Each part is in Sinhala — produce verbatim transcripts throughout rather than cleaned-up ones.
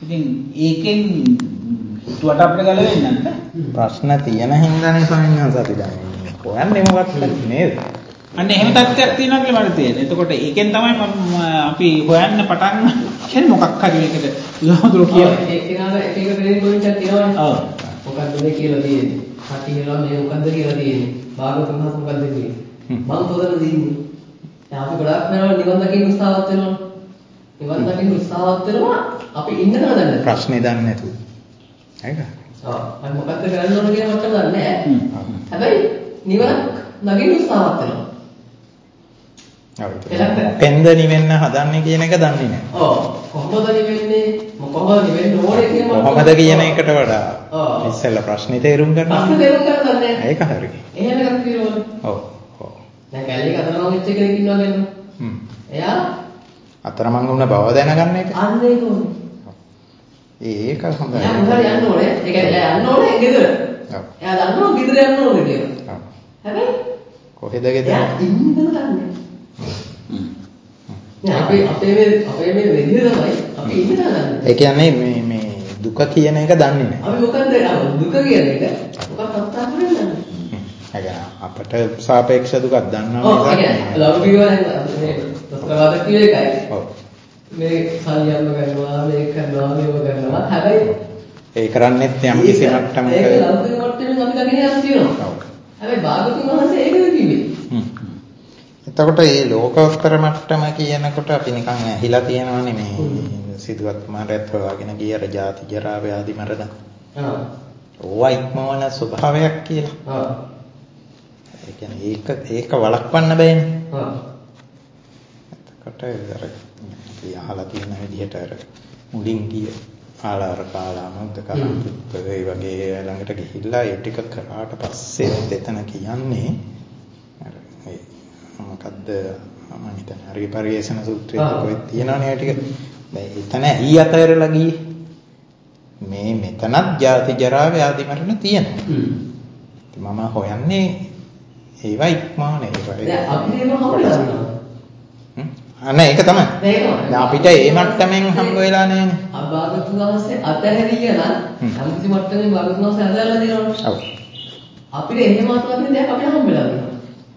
ඉතින් ඒකෙන් හිතුවට අපිට ගැලවෙන්නේ නැද්ද? ප්‍රශ්න තියෙන හින්දානේ ස්වාමීන් වහන්සේ අපි දැන් හොයන්නේ මොකක්ද නේද? අන්න එහෙම තත්ත්වයක් තියෙනවා කියලා මට තේරෙනවා. එතකොට ඒකෙන් තමයි අපි හොයන්න පටන් කියන්නේ මොකක් හරි එකකට උදාහරණ කියලා. ඒක නාම එක එක දෙයක් පොයින්ට් එකක් තියෙනවානේ. ඔව්. මොකක්ද මේ කියලා තියෙන්නේ? කටියලා මේ මොකක්ද කියලා තියෙන්නේ? භාගතුන් වහන්සේ මොකක්ද කියන්නේ? මම පොතන දෙන්නේ. දැන් අපි ගොඩාක් වෙනවා නිවන් දකින්න උත්සාහවත් වෙනවා. නිවන් දකින්න උත්සාහවත් වෙනවා අපි ඉන්න තැන දන්නේ නැහැ. ප්‍රශ්නේ දන්නේ නැතුව. ඒක. ආ මම මොකක්ද කරන්න ඕන කියලා මට දන්නේ නැහැ. හැබැයි නිවනක් දකින්න උත්සාහවත් වෙනවා. පෙන්ද නිවෙන්න හදන්නේ කියන එක දන්නේ නැහැ. ඔව්. කොහොමද නිවෙන්නේ? කොහොමද නිවෙන්න ඕනේ කියන කොහොමද කියන එකට වඩා ඉස්සෙල්ලා ප්‍රශ්නේ තේරුම් ගන්න. ප්‍රශ්නේ තේරුම් ගන්න දන්නේ නැහැ. ඒක හරි. එහෙම එකක් තියෙනවනේ. ඔව්. ඔව්. දැන් කැලේ අතරමං වෙච්ච කෙනෙක් ඉන්නවා කියන්නේ. හ්ම්. එයා අතරමං වුණ බව දැනගන්න එක. අන්න ඒක ඕනේ. ඒක හොඳයි. එයා මොකද යන්න ඕනේ? ඒ කියන්නේ එයා යන්න ඕනේ ගෙදර. ඔව්. එයා දන්නවා ගෙදර යන්න ඕනේ කියලා. ඔව්. හැබැයි කොහෙද ගෙදර? එයා ඉන්න තැන දන්නේ. අපි අපේ මේ අපේ මේ වෙන්නේ තමයි අපි ඉන්න තැන දන්නේ. ඒ කියන්නේ මේ මේ දුක කියන එක දන්නේ නැහැ. අපි මොකද්ද දුක කියන එක මොකක්ද අත්හරින්න දන්නේ. ඒ කියන්නේ අපට සාපේක්ෂ දුකක් දන්නවා නේද? ඔව්. ඒ කියන්නේ ලෞකිකව මේ දස්තරවාද කියන එකයි. ඔව්. මේ සල්ලියම්ම කරනවා මේක කරනවා මේව කරනවා හැබැයි ඒ කරන්නේත් යම් කිසි මට්ටමක ඒක ලෞකික මට්ටමින් අපි දකින්න යන තියෙනවා. ඔව්. හැබැයි භාගතුන් වහන්සේ ඒකද කිව්වේ. හ්ම්. එතකොට මේ ලෝකෝත්තර මට්ටම කියනකොට අපි නිකන් ඇහිලා තියෙනවානේ මේ සිදුවත් මාරයත් හොයාගෙන ගිය අර ජාති ජරා ව්‍යාධි මරණ. ආ. ඕවා ඉක්මවන ස්වභාවයක් කියලා. ආ. ඒ කියන්නේ ඒක ඒක වළක්වන්න බෑනේ. ආ. එතකොට අර අපි අහලා තියෙන විදිහට අර මුලින් ගිය ආලාර කාලා මුද්දකලුත් ඒ වගේ ළඟට ගිහිල්ලා ඒ ටික කරාට පස්සේ එතන කියන්නේ අර ඒ මොකද්ද මම හිතන්නේ හරි පරිේශන සූත්‍රයේ කොහෙද තියෙනවනේ ඒ ටික. දැන් එතන ඇයි අතහැරලා ගියේ? මේ මෙතනත් ජාති ජරා ව්‍යාධි මරණ තියෙනවා. මම හොයන්නේ ඒවා ඉක්මවන ඒවා. දැන් අපි මේව හොයනවා. අනේ ඒක තමයි. දැන් අපිට ඒ මට්ටමින් හම්බ වෙලා නැහැනේ. අභාගතුන් වහන්සේ අතහැරිය නම් සම්පූර්ණ මට්ටමින් භාගතුන් වහන්සේ අතහැරලා දෙනවා. ඔව්. අපිට එහෙම අතවදින දෙයක් අපිට හම්බ වෙලා තියෙනවා.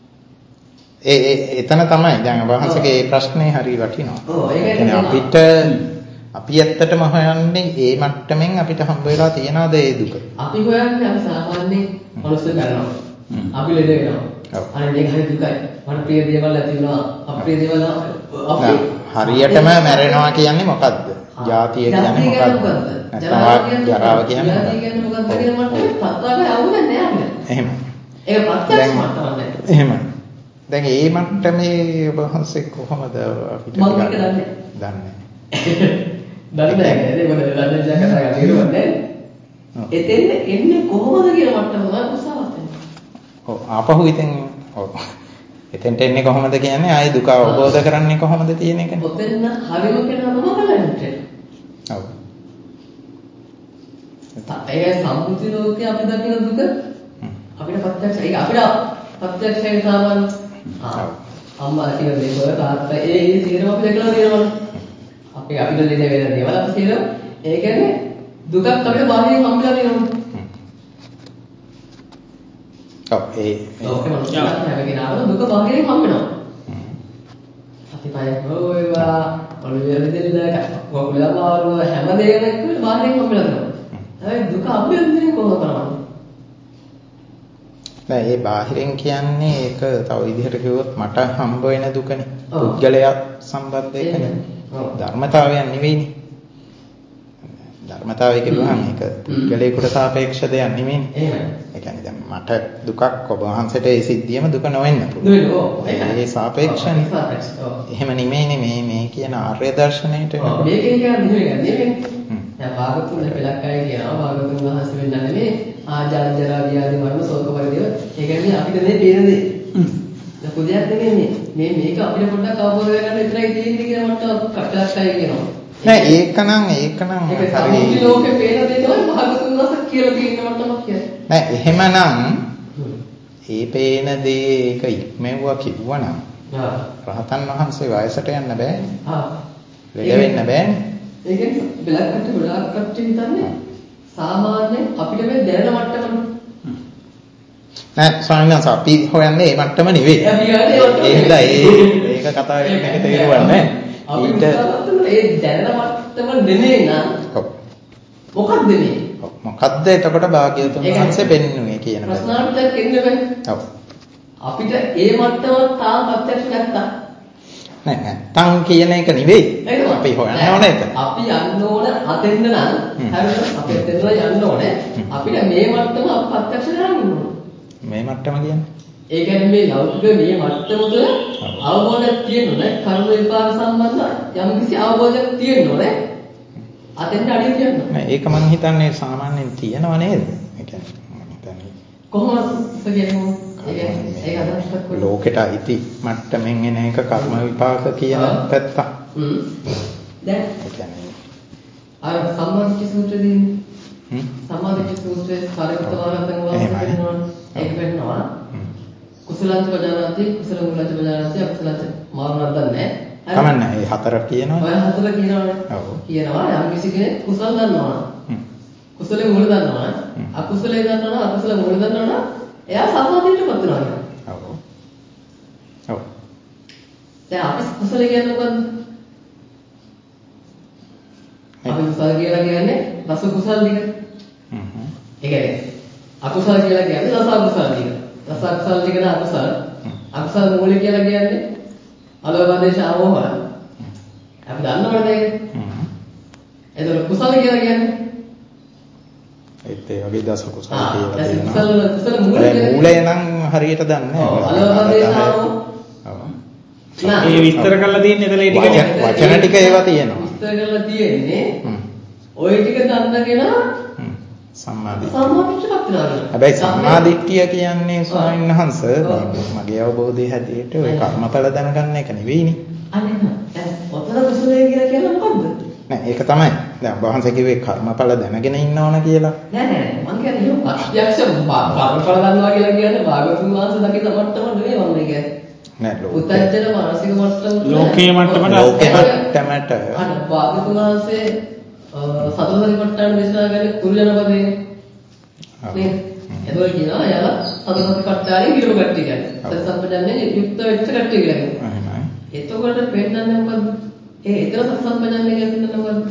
ඒ ඒ එතන තමයි දැන් වහන්සේගේ මේ ප්‍රශ්නේ හරිය වටිනවා. ඔව් ඒක කියන්නේ අපිට අපි ඇත්තටම හොයන්නේ ඒ මට්ටමින් අපිට හම්බ වෙලා තියනවාද ඒ දුක? අපි හොයන්නේ අපි සාමාන්‍ය මනුස්ස කරනවා. අපි ලෙඩ වෙනවා. ඔව්. අනේ මේක හරි දුකයි. මට ප්‍රිය දේවල් ඇති වෙනවා. අප්‍රිය දේවල් අපි හරියටම මැරෙනවා කියන්නේ මොකද්ද? ජාතිය කියන්නේ මොකද්ද? නැත්නම් ජරාව කියන්නේ මොකද්ද? ජාතිය කියන්නේ මොකද්ද කියන මට තත්ත්වයක් අවුලක් නෑ අපිට. එහෙම. ඒක ප්‍රත්‍යක්ෂ මට්ටමක් නෑ. එහෙම. දැන් ඒ මට්ටමේ වහන්සේ කොහොමද අපිට මම ඒක දන්නේ දන්නේ දන්නේ නැහැ නේද මොකද දන්නේ දැන් කතා කරලා ඉරුවන්නේ එතෙන් එන්නේ කොහොමද කියන මට්ටම තමයි උසාවත් වෙන්නේ. ඔව් ආපහු ඉතින් ඔව් එතෙන්ට එන්නේ කොහොමද කියන්නේ ආයේ දුක අවබෝධ කරන්නේ කොහොමද තියෙන එකනේ. ඔතෙන් හරිම කෙනා තමයි බලන්නේ. ඔව්. ඒ සම්මුති ලෝකේ අපි දකින දුක අපිට ප්‍රත්‍යක්ෂ ඒක අපිට ප්‍රත්‍යක්ෂයෙන් සාමාන්‍ය ආ අම්මා කියන දේවල් තාත්තා ඒ ඒ සියරම අපි දැකලා තියෙනවනේ. අපි අපිට දෙන වෙන දේවල් අපි සියරම ඒ කියන්නේ දුකක් අපිට බාහිරින් හම්බෙලා තියෙනවා. ඔව් ඒ ඕකේ මොකක්ද හැබැයි නාම දුක බාහිරින් හම්බෙනවා. අපි පය හොයවා ඔළුවේ දෙන්න කොහොමද මාරුව හැම දෙයක්ම එක්ක බාහිරින් හම්බෙලා තියෙනවා. හැබැයි දුක අභ්‍යන්තරයෙන් කොහොමද කරන්නේ? නෑ ඒ බාහිරින් කියන්නේ ඒක තව විදිහට කිව්වොත් මට හම්බ වෙන දුකනේ. පුද්ගලයා සම්බන්ධ එකනේ. ධර්මතාවයක් නෙවෙයිනේ. ධර්මතාවය කියුවහම ඒක පුද්ගලයාට සාපේක්ෂ දෙයක් නෙවෙයිනේ. එහෙමයි. ඒ කියන්නේ දැන් මට දුකක් ඔබ වහන්සේට ඒ සිද්ධියම දුක නොවෙන්න පුළුවන්. ඒ සාපේක්ෂනේ. එහෙම නෙමෙයිනේ මේ මේ කියන ආර්ය දර්ශනයට. ඔව් මේකෙන් කියන්නේ නෙවෙයි. දැන් භාගතුන් දෙපළක් අය කියනවා භාගතුන් වහන්සේ වෙන්න නෙමෙයි ආජාන ජරා ව්‍යාධි මරණ ශෝක පරිදේව ඒ කියන්නේ අපිට මේ පේන දේ. දැන් පොදයක් නෙමෙයි මේ මේක අපිට පොඩ්ඩක් අවබෝධ කරගන්න විතරයි තියෙන්නේ කියලා මට කටලක් අය කියනවා. නෑ ඒකනම් ඒකනම් හරි සම්මුති ලෝකේ පේන දේ තමයි භාගතුන් වහන්සේ කියලා තියෙන මට්ටමක් කියන්නේ. නෑ එහෙමනම් ඒ පේන දේ ඒක ඉක්මෙව්වා කිව්වනම් රහතන් වහන්සේ වයසට යන්න බෑනේ. ආ. ලෙඩ වෙන්න බෑනේ. ඒ කියන්නේ බ්ලැක් කට් ගොඩාක් කට්ටිය හිතන්නේ සාමාන්‍ය අපිට මේ දැනෙන මට්ටමනේ. නෑ ස්වාමීන් අපි හොයන්නේ මේ මට්ටම නෙවෙයි. ඒ හින්දා ඒ ඒක කතා කරන එක තේරුවන්නේ නැහැ. ඊට ඒ දැනෙන මට්ටම නෙමෙයි නම් ඔව්. මොකක්ද මේ? ඔව් මොකක්ද එතකොට භාග්‍යවතුන් වහන්සේ පෙන්වන්නේ කියන එක. ප්‍රශ්නාර්ථයක් එන්නේ බෑ. ඔව්. අපිට ඒ මට්ටම තාම ප්‍රත්‍යක්ෂ නැත්තා. නෑ නැත්තම් කියන එක නෙවෙයි. අපි හොයන්න ඕනේ ඒක. අපි යන්න ඕන අතෙන්න නම් හරිද? අපි එතන යන්න ඕනේ. අපිට මේ මට්ටම අපි ප්‍රත්‍යක්ෂ කරගන්න ඕනේ. මේ මට්ටම කියන්නේ ඒ කියන්නේ මේ ලෞකික මේ මට්ටම තුළ අවබෝධයක් තියෙනුනේ කර්ම විපාක සම්බන්ධ යම්කිසි අවබෝධයක් තියෙනුනේ අතෙන්ට අඩිය තියන්න. නෑ ඒක මම හිතන්නේ සාමාන්‍යයෙන් තියෙනව නේද? ඒ කියන්නේ මම හිතන්නේ කොහොමද කියන්නේ ඒක අදහස් කරන්නේ ලෝකෙට අයිති මට්ටමින් එන එක කර්ම විපාක කියන පැත්ත. හ්ම්. දැන් ඒ කියන්නේ අර සම්මාදිට්ඨි සූත්‍රයේදී හ්ම් සම්මාදිට්ඨි සූත්‍රයේ කාර්යගත වාරතන වාසකෙනවා ඒක වෙන්නවා. කුසලංච පජානාති කුසල මුලංච පජානාති අකුසලංච මාරුණක් දන්නේ නැහැ. කමන්නේ මේ හතර කියනවා. ඔය හතර කියනවනේ. ඔව්. කියනවා යම් කිසි කෙනෙක් කුසල දන්නවා. හ්ම්. කුසලේ මුල දන්නවා. අකුසලේ දන්නවා අකුසල මුල දන්නවා. එයා සම්මාදිට්ඨියටපත් වෙනවා කියන්නේ. ඔව්. ඔව්. දැන් අපි කුසලේ කියන්නේ මොකද්ද? අපි කුසල කියලා කියන්නේ රස කුසල ටික. හ්ම් හ්ම්. ඒ කියන්නේ අකුසල කියලා කියන්නේ රස අකුසල ටික. රස අකුසල ටික න අකුසල. අකුසල මූලික කියලා කියන්නේ අලෝභ ආමෝහ. අපි දන්නවද ඒක? හ්ම්. එතකොට කුසල කියලා කියන්නේ ඒත් ඒ වගේ දස කුසල ආ කියලා දස තියෙනවා. කුසල කුසල මූලික ඒ මූලය නම් හරියට දන්නේ නැහැ. ඔව් අලෝභ ආමෝහ. ඔව්. ඒ විස්තර කරලා තියෙන්නේ එතන ඒ ටික වචන ටික ඒවා තියෙනවා. විස්තර කරලා තියෙන්නේ හ්ම්. ওই ටික දන්නගෙන හ්ම්. සම්මාදිට්ඨිය. සම්මාදිට්ඨියපත් වෙනවා. හැබැයි සම්මාදිට්ඨිය කියන්නේ ස්වාමීන් වහන්සේ මගේ අවබෝධය හැටියට ඔය කර්මඵල දැනගන්න එක නෙවෙයිනේ. අනේ දැන් ඔතන කුසලයේ කියලා කියන්නේ මොකද්ද? නෑ ඒක තමයි. දැන් ඔබ වහන්සේ කිව්වේ කර්මඵල දැනගෙන ඉන්න ඕන කියලා. නෑ නෑ මම කියන්නේ එහෙම ප්‍රත්‍යක්ෂ කර්මඵල ගන්නවා කියලා කියන්නේ භාගතුන් වහන්සේ දකින මට්ටම නෙවෙයි මම කියන්නේ. නෑ ලෝක උත්තර මානසික මට්ටම ලෝකයේ මට්ටමට ලෝකේ මට්ටමට අර භාගතුන් වහන්සේ සතරසතිපට්ඨාන දේශනා කරන්නේ කුරුජනපදේ නේද? එතකොට කියනවා යාලා සතරසතිපට්ඨානේ හිරව කට්ටිය කියන්නේ. සත්සම්පජන්න්නේ යුක්ත වෙච්ච කට්ටිය කියලා කියනවා. එහෙමයි. එතකොට පෙන්නන්නේ මොකද්ද? ඒ එතන සත්සම්පජන්න්නේ කියන්නේ මොකද්ද?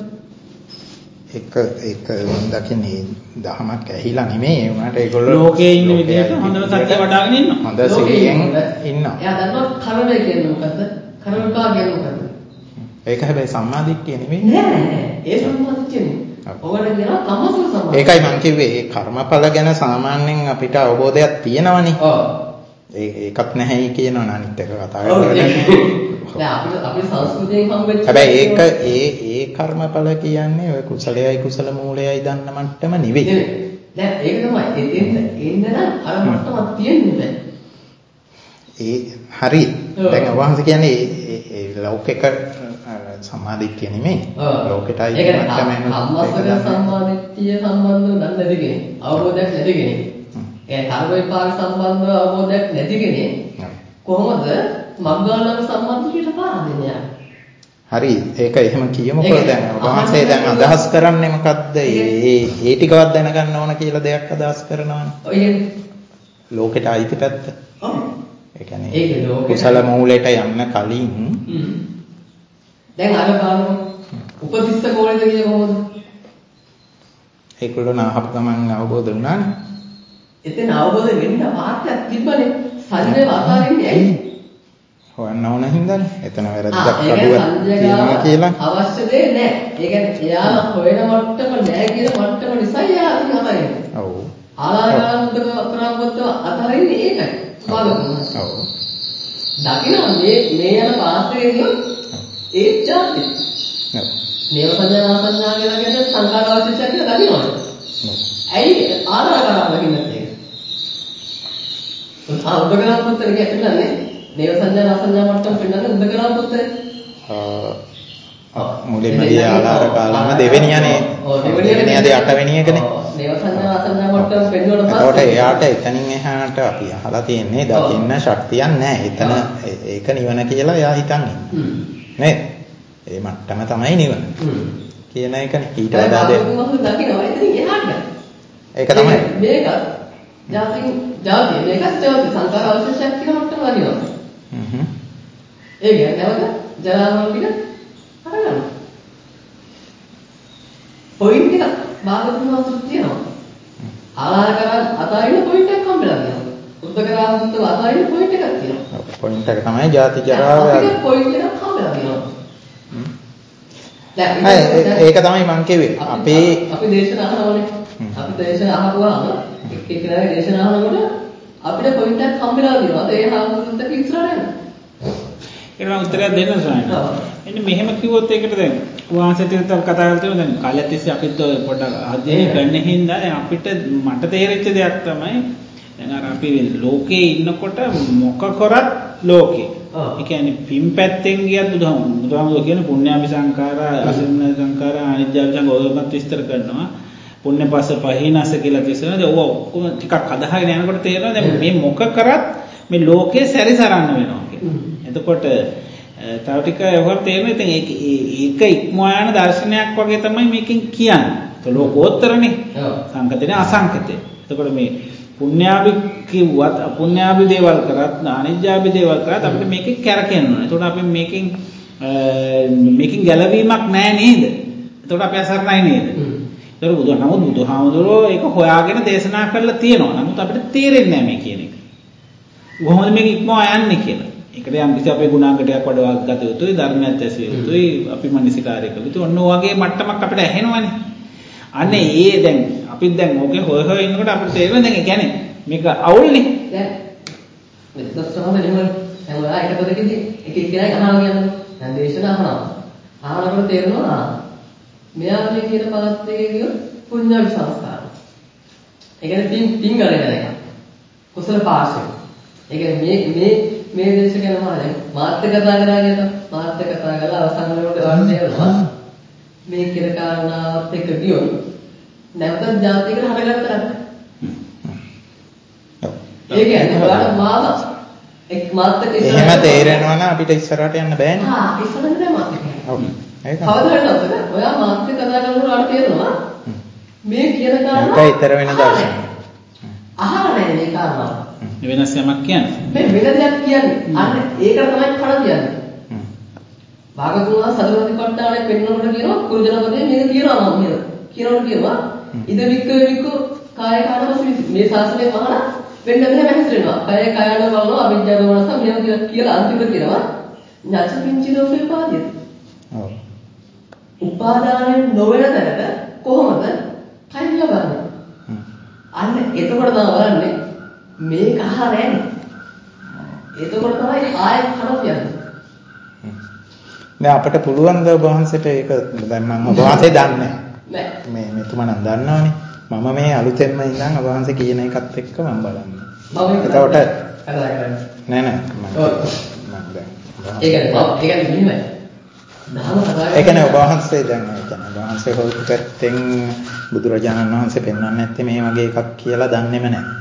එක එක දකින්නේ දහමක් ඇහිලා නෙමෙයි ඒ උනාට ඒගොල්ලෝ ලෝකයේ ඉන්න විදිහට හොඳට සත්‍ය වඩාගෙන ඉන්නවා. හොඳ සිහියෙන් ඉන්නවා. එයා දන්නවා කර්මය කියන්නේ මොකද්ද? කර්ම විපාක කියන්නේ මොකද්ද? ඒක හැබැයි සම්මාදිට්ඨිය නෙමෙයි. නෑ නෑ ඒ සම්මාදිට්ඨිය නෙමෙයි. ඔයාලා කියනවා කම්මසල සම්මාදිට්ඨිය. ඒකයි මම කිව්වේ ඒ කර්මඵල ගැන සාමාන්‍යයෙන් අපිට අවබෝධයක් තියෙනවනේ. ඔව්. ඒ ඒකත් නැහැයි කියනවා අනිත් එක කතා ඔව් කරන්නේ. දැන් අපිට අපේ සංස්කෘතියෙන් හම්බෙච්ච හැබැයි ඒක ඒ ඒ කර්මඵල කියන්නේ ඔය කුසලයයි කුසල මූලයයි දන්න මට්ටම නෙවෙයි. දැන් ඒක තමයි එන්න එන්න නම් අර මට්ටමක් තියෙන්නේ දැන්. ඒ හරි. දැන් වහන්සේ කියන්නේ ඒ ඒ ලෞකික සම්මාදිට්ඨිය නෙමෙයි. ලෝකෙටයි මට්ටමෙන් සම්මාසක සම්මාදිට්ඨිය සම්බන්ධව දන්නේ නැති කෙනෙක්. අවබෝධයක් නැති කෙනෙක්. ඒ කර්ම විපාක සම්බන්ධව අවබෝධයක් නැති කෙනෙක් කොහොමද මග්ගාලංග සම්මාදිට්ඨියට පාර දෙන්නේ? හරි ඒක එහෙම කියමුකෝ දැන් වහන්සේ දැන් අදහස් කරන්නේ මොකද්ද? ඒ ඒ ටිකවත් දැනගන්න ඕන කියලා දෙයක් අදහස් කරනවානේ. ඔය ලෝකෙට අයිති පැත්ත. ඔව්. ඒ කියන්නේ ඒක ලෝකෙට කුසල මූලයට යන්න කලින් දැන් අර බලමු උපතිස්ස කෝලෙද කියේ කොහොමද? ඒගොල්ලෝ නාහපු ගමන් අවබෝධ වුණානේ. එතන අවබෝධ වෙන්න මාර්ගයක් තිබ්බනේ. ශරීරේ වාතාවරණය ඇයි? හොයන්න ඕන හින්දානේ. එතන වැරද්දක් අඩුවක් තියෙනවා කියලා. අවශ්‍ය දෙයක් නැහැ. ඒ කියන්නේ එයාලා හොයන මට්ටම නැහැ කියන මට්ටම නිසා එයා අතින් අතරින්නේ. ඔව්. ආලාරාන්තක අපරාපත්ත අතරින්නේ ඒකයි. බලන්න. ඔව්. දකින්න මේ මේ යන පාත්‍රයේදී ඒ જાති. ඔව්. නේව සංඥා සංඥා කියලා කියන්නේ සංකාර අවශ්‍යයි කියලා දකින්නවා. ඇයි ආලාරාන්තක දකින්නේ ඒක? ආ උදකරාපත්ත කියන්නේ නේව සංඥා සංඥා මට්ටම පෙන්නන්නේ උදකරාපත්තේ. ආ මුලින්ම ගිය ආලාර කාලම දෙවෙනියනේ. ඔව් දෙවෙනියදී අටවෙනි එකනේ. නේව සංඥා සංඥා මට්ටම පෙන්වන පස්සේ ඒකට එයාට එතනින් එහාට අපි අහලා තියෙන්නේ දකින්න ශක්තියක් නැහැ. එතන ඒක නිවන කියලා එයා හිතන්නේ. නේ? ඒ මට්ටම තමයි නිවන. කියන එකනේ ඊට වඩා දෙයක්. ඒක තමයි. මේක ජාති ජාති මේක ජාති සංකාර අවශේෂයක් කියන මට්ටම දකිනවා. හ්ම්. ඒ කියන්නේ නැවත ජරාවල් ටික අරගන්න. පොයින්ට් එක භාගතුන් වහන්සේ තියෙනවා. ආහාර කරන් අතාරින පොයින්ට් එකක් හම්බෙලා තියෙනවා. උද්දකරාසුත්ත අතාරින පොයින්ට් එකක් තියෙනවා. පොයින්ට් එක තමයි ජාති ජරා ව්‍යාධි. පොයින්ට් එකක් හම්බෙලා තියෙනවා. ඒක තමයි මං කිව්වේ. අපේ අපි දේශන අහනවනේ. අපි දේශන අහපුවාම එක් එක්කෙනාගේ දේශන අහනකොට අපිට පොයින්ට් එකක් හම්බෙලා තියෙනවා. ඒ හාමුදුරුවන්ට ඉස්සරහට යන්න. ඒකට උත්තරයක් දෙන්න සායන. එන්න මෙහෙම කිව්වොත් ඒකට දැන් වාසයට කතා කරලා තියෙනවා දැන් කාලයක් තිස්සේ අපිත් පොඩ්ඩක් අධ්‍යයනය කරන්න හින්දා දැන් අපිට මට තේරෙච්ච දෙයක් තමයි දැන් අර අපි ලෝකේ ඉන්නකොට මොක කරත් ලෝකේ. ඒ කියන්නේ පින් පැත්තෙන් ගියත් බුදුහාමුදුරුවෝ බුදුහාමුදුරුවෝ කියන පුණ්‍යාභි සංඛාරා අසින්න සංඛාරා අනිත්‍යභි සංඛාරා ඔයගොල්ලොත් විස්තර කරනවා. පුණ්‍ය පස්ස පහිනස කියලා තිස්සන දැන් ඔව් ඔක්කොම ටිකක් අදහගෙන යනකොට තේරෙනවා දැන් මේ මොක කරත් මේ ලෝකේ සැරිසරන්න වෙනවා කියලා. එතකොට තව ටික ඔයගොල්ලෝ තේරෙනවා ඉතින් ඒක ඒක ඉක්මවා යන දර්ශනයක් වගේ තමයි මේකෙන් කියන්නේ. ඒක ලෝකෝත්තරනේ. සංකතනේ අසංකතේ. එතකොට මේ පුණ්‍යාභි කිව්වත් අපුණ්‍යාභි දේවල් කරත් අනිත්‍යාභි දේවල් කරත් අපිට මේකෙන් කැරකෙන්න ඕනේ. එතකොට අපි මේකෙන් මේකෙන් ගැලවීමක් නැහැ නේද? එතකොට අපි අසරණයි නේද? ඒතර බුදුන් නමුත් බුදුහාමුදුරුවෝ ඒක හොයාගෙන දේශනා කරලා තියෙනවා. නමුත් අපිට තේරෙන්නේ නැහැ මේ කියන එක. කොහොමද මේක ඉක්මවා යන්නේ කියලා. ඒකට යම් කිසි අපේ ගුණාංගටයක් වඩා ගත යුතුයි, ධර්මයක් ඇසිය යුතුයි, අපි මනසිකාරය කළ යුතුයි. ඔන්න ඔයගේ මට්ටමක් අපිට ඇහෙනවනේ. අනේ ඒ දැන් අපි දැන් ඕකේ හොය හොය ඉන්නකොට අපිට තේරෙනවා දැන් ඒ කියන්නේ මේක අවුල්නේ. දැන් මේ දස්සම නෙමෙයි හැමෝලා එක පොතකදී එක එක්කෙනා අහනවා කියන්නේ දැන් දේශන අහනවා. අහනකොට තේරෙනවා මෙයා මේ කියන පරස්තයේ කියන පුණ්‍ය සංස්කාර. ඒ කියන්නේ පින් පින් ගලන එක. කුසල පාශය. ඒ කියන්නේ මේ මේ මේ දේශකයන් මහා මාත්‍ය කතා කරා කියන මාත්‍ය කතා කරලා අවසන් වෙනකොට වාර්තය වෙනවා. මේ කියලා කාරණාවත් එක්ක ගියොත් නැවතත් ජාතියකට හටගත්තා නේද? ඒ කියන්නේ ඔයාලා මාව එක් මාත්‍යක් ඉස්සරහට එහෙම තේරෙනවා නම් අපිට ඉස්සරහට යන්න බෑනේ. ආ ඉස්සරහට නෑ මාත්‍යක්. ඔව්. ඒක. කවදාවත් ඔයා මාත්‍යක් කතා කරනකොට ඔයාලට තේරෙනවා මේ කියන කාරණා ඒක ඊතර වෙන දවසක්. අහලා නැහැ මේ කාරණාව. වෙනස් යමක් කියන්නේ. මේ වෙන දෙයක් කියන්නේ. අන්න ඒකට තමයි කඩ කියන්නේ. භාගතුනා සතරවති කණ්ඩායමේ පෙන්වනකොට කියනවා කුරුජනපදයේ මේක කියනවා මම කියන. කියනකොට කියනවා ඉද වික්ක වික්ක කාය කාණවසි මේ ශාසනයේ මහාන වෙන්න මෙහෙම හැසිරෙනවා. කාය කායන බලනවා අවිද්‍යාව වනස මෙහෙම කියලා අන්තිමට කියනවා නැච පිංචිදෝසේ පාදිය. ඔව්. උපාදානයෙන් නොවන තැනට කොහොමද කය ලබන්නේ? අන්න එතකොට තමයි බලන්නේ මේක අහලා නැහැ. එතකොට තමයි ආයෙත් කඩ කියන්නේ. දැන් අපිට පුළුවන් ද ඔබ වහන්සේට ඒක දැන් මම ඔබ වහන්සේ දන්නේ නැහැ. මේ මෙතුමා නම් දන්නවනේ. මම මේ අලුතෙන්ම ඉඳන් ඔබ වහන්සේ කියන එකත් එක්ක මම බලන්නේ. මම එතකොට නෑ නෑ මම මම දැන් ඒ කියන්නේ ඒ කියන්නේ මෙහෙමයි. නාම කතා ඒ කියන්නේ ඔබ වහන්සේ දැන් ඒ කියන්නේ ඔබ වහන්සේ හොල්පු පැත්තෙන් බුදුරජාණන් වහන්සේ පෙන්වන්නේ නැත්තේ මේ වගේ එකක් කියලා දන්නේම නැහැ.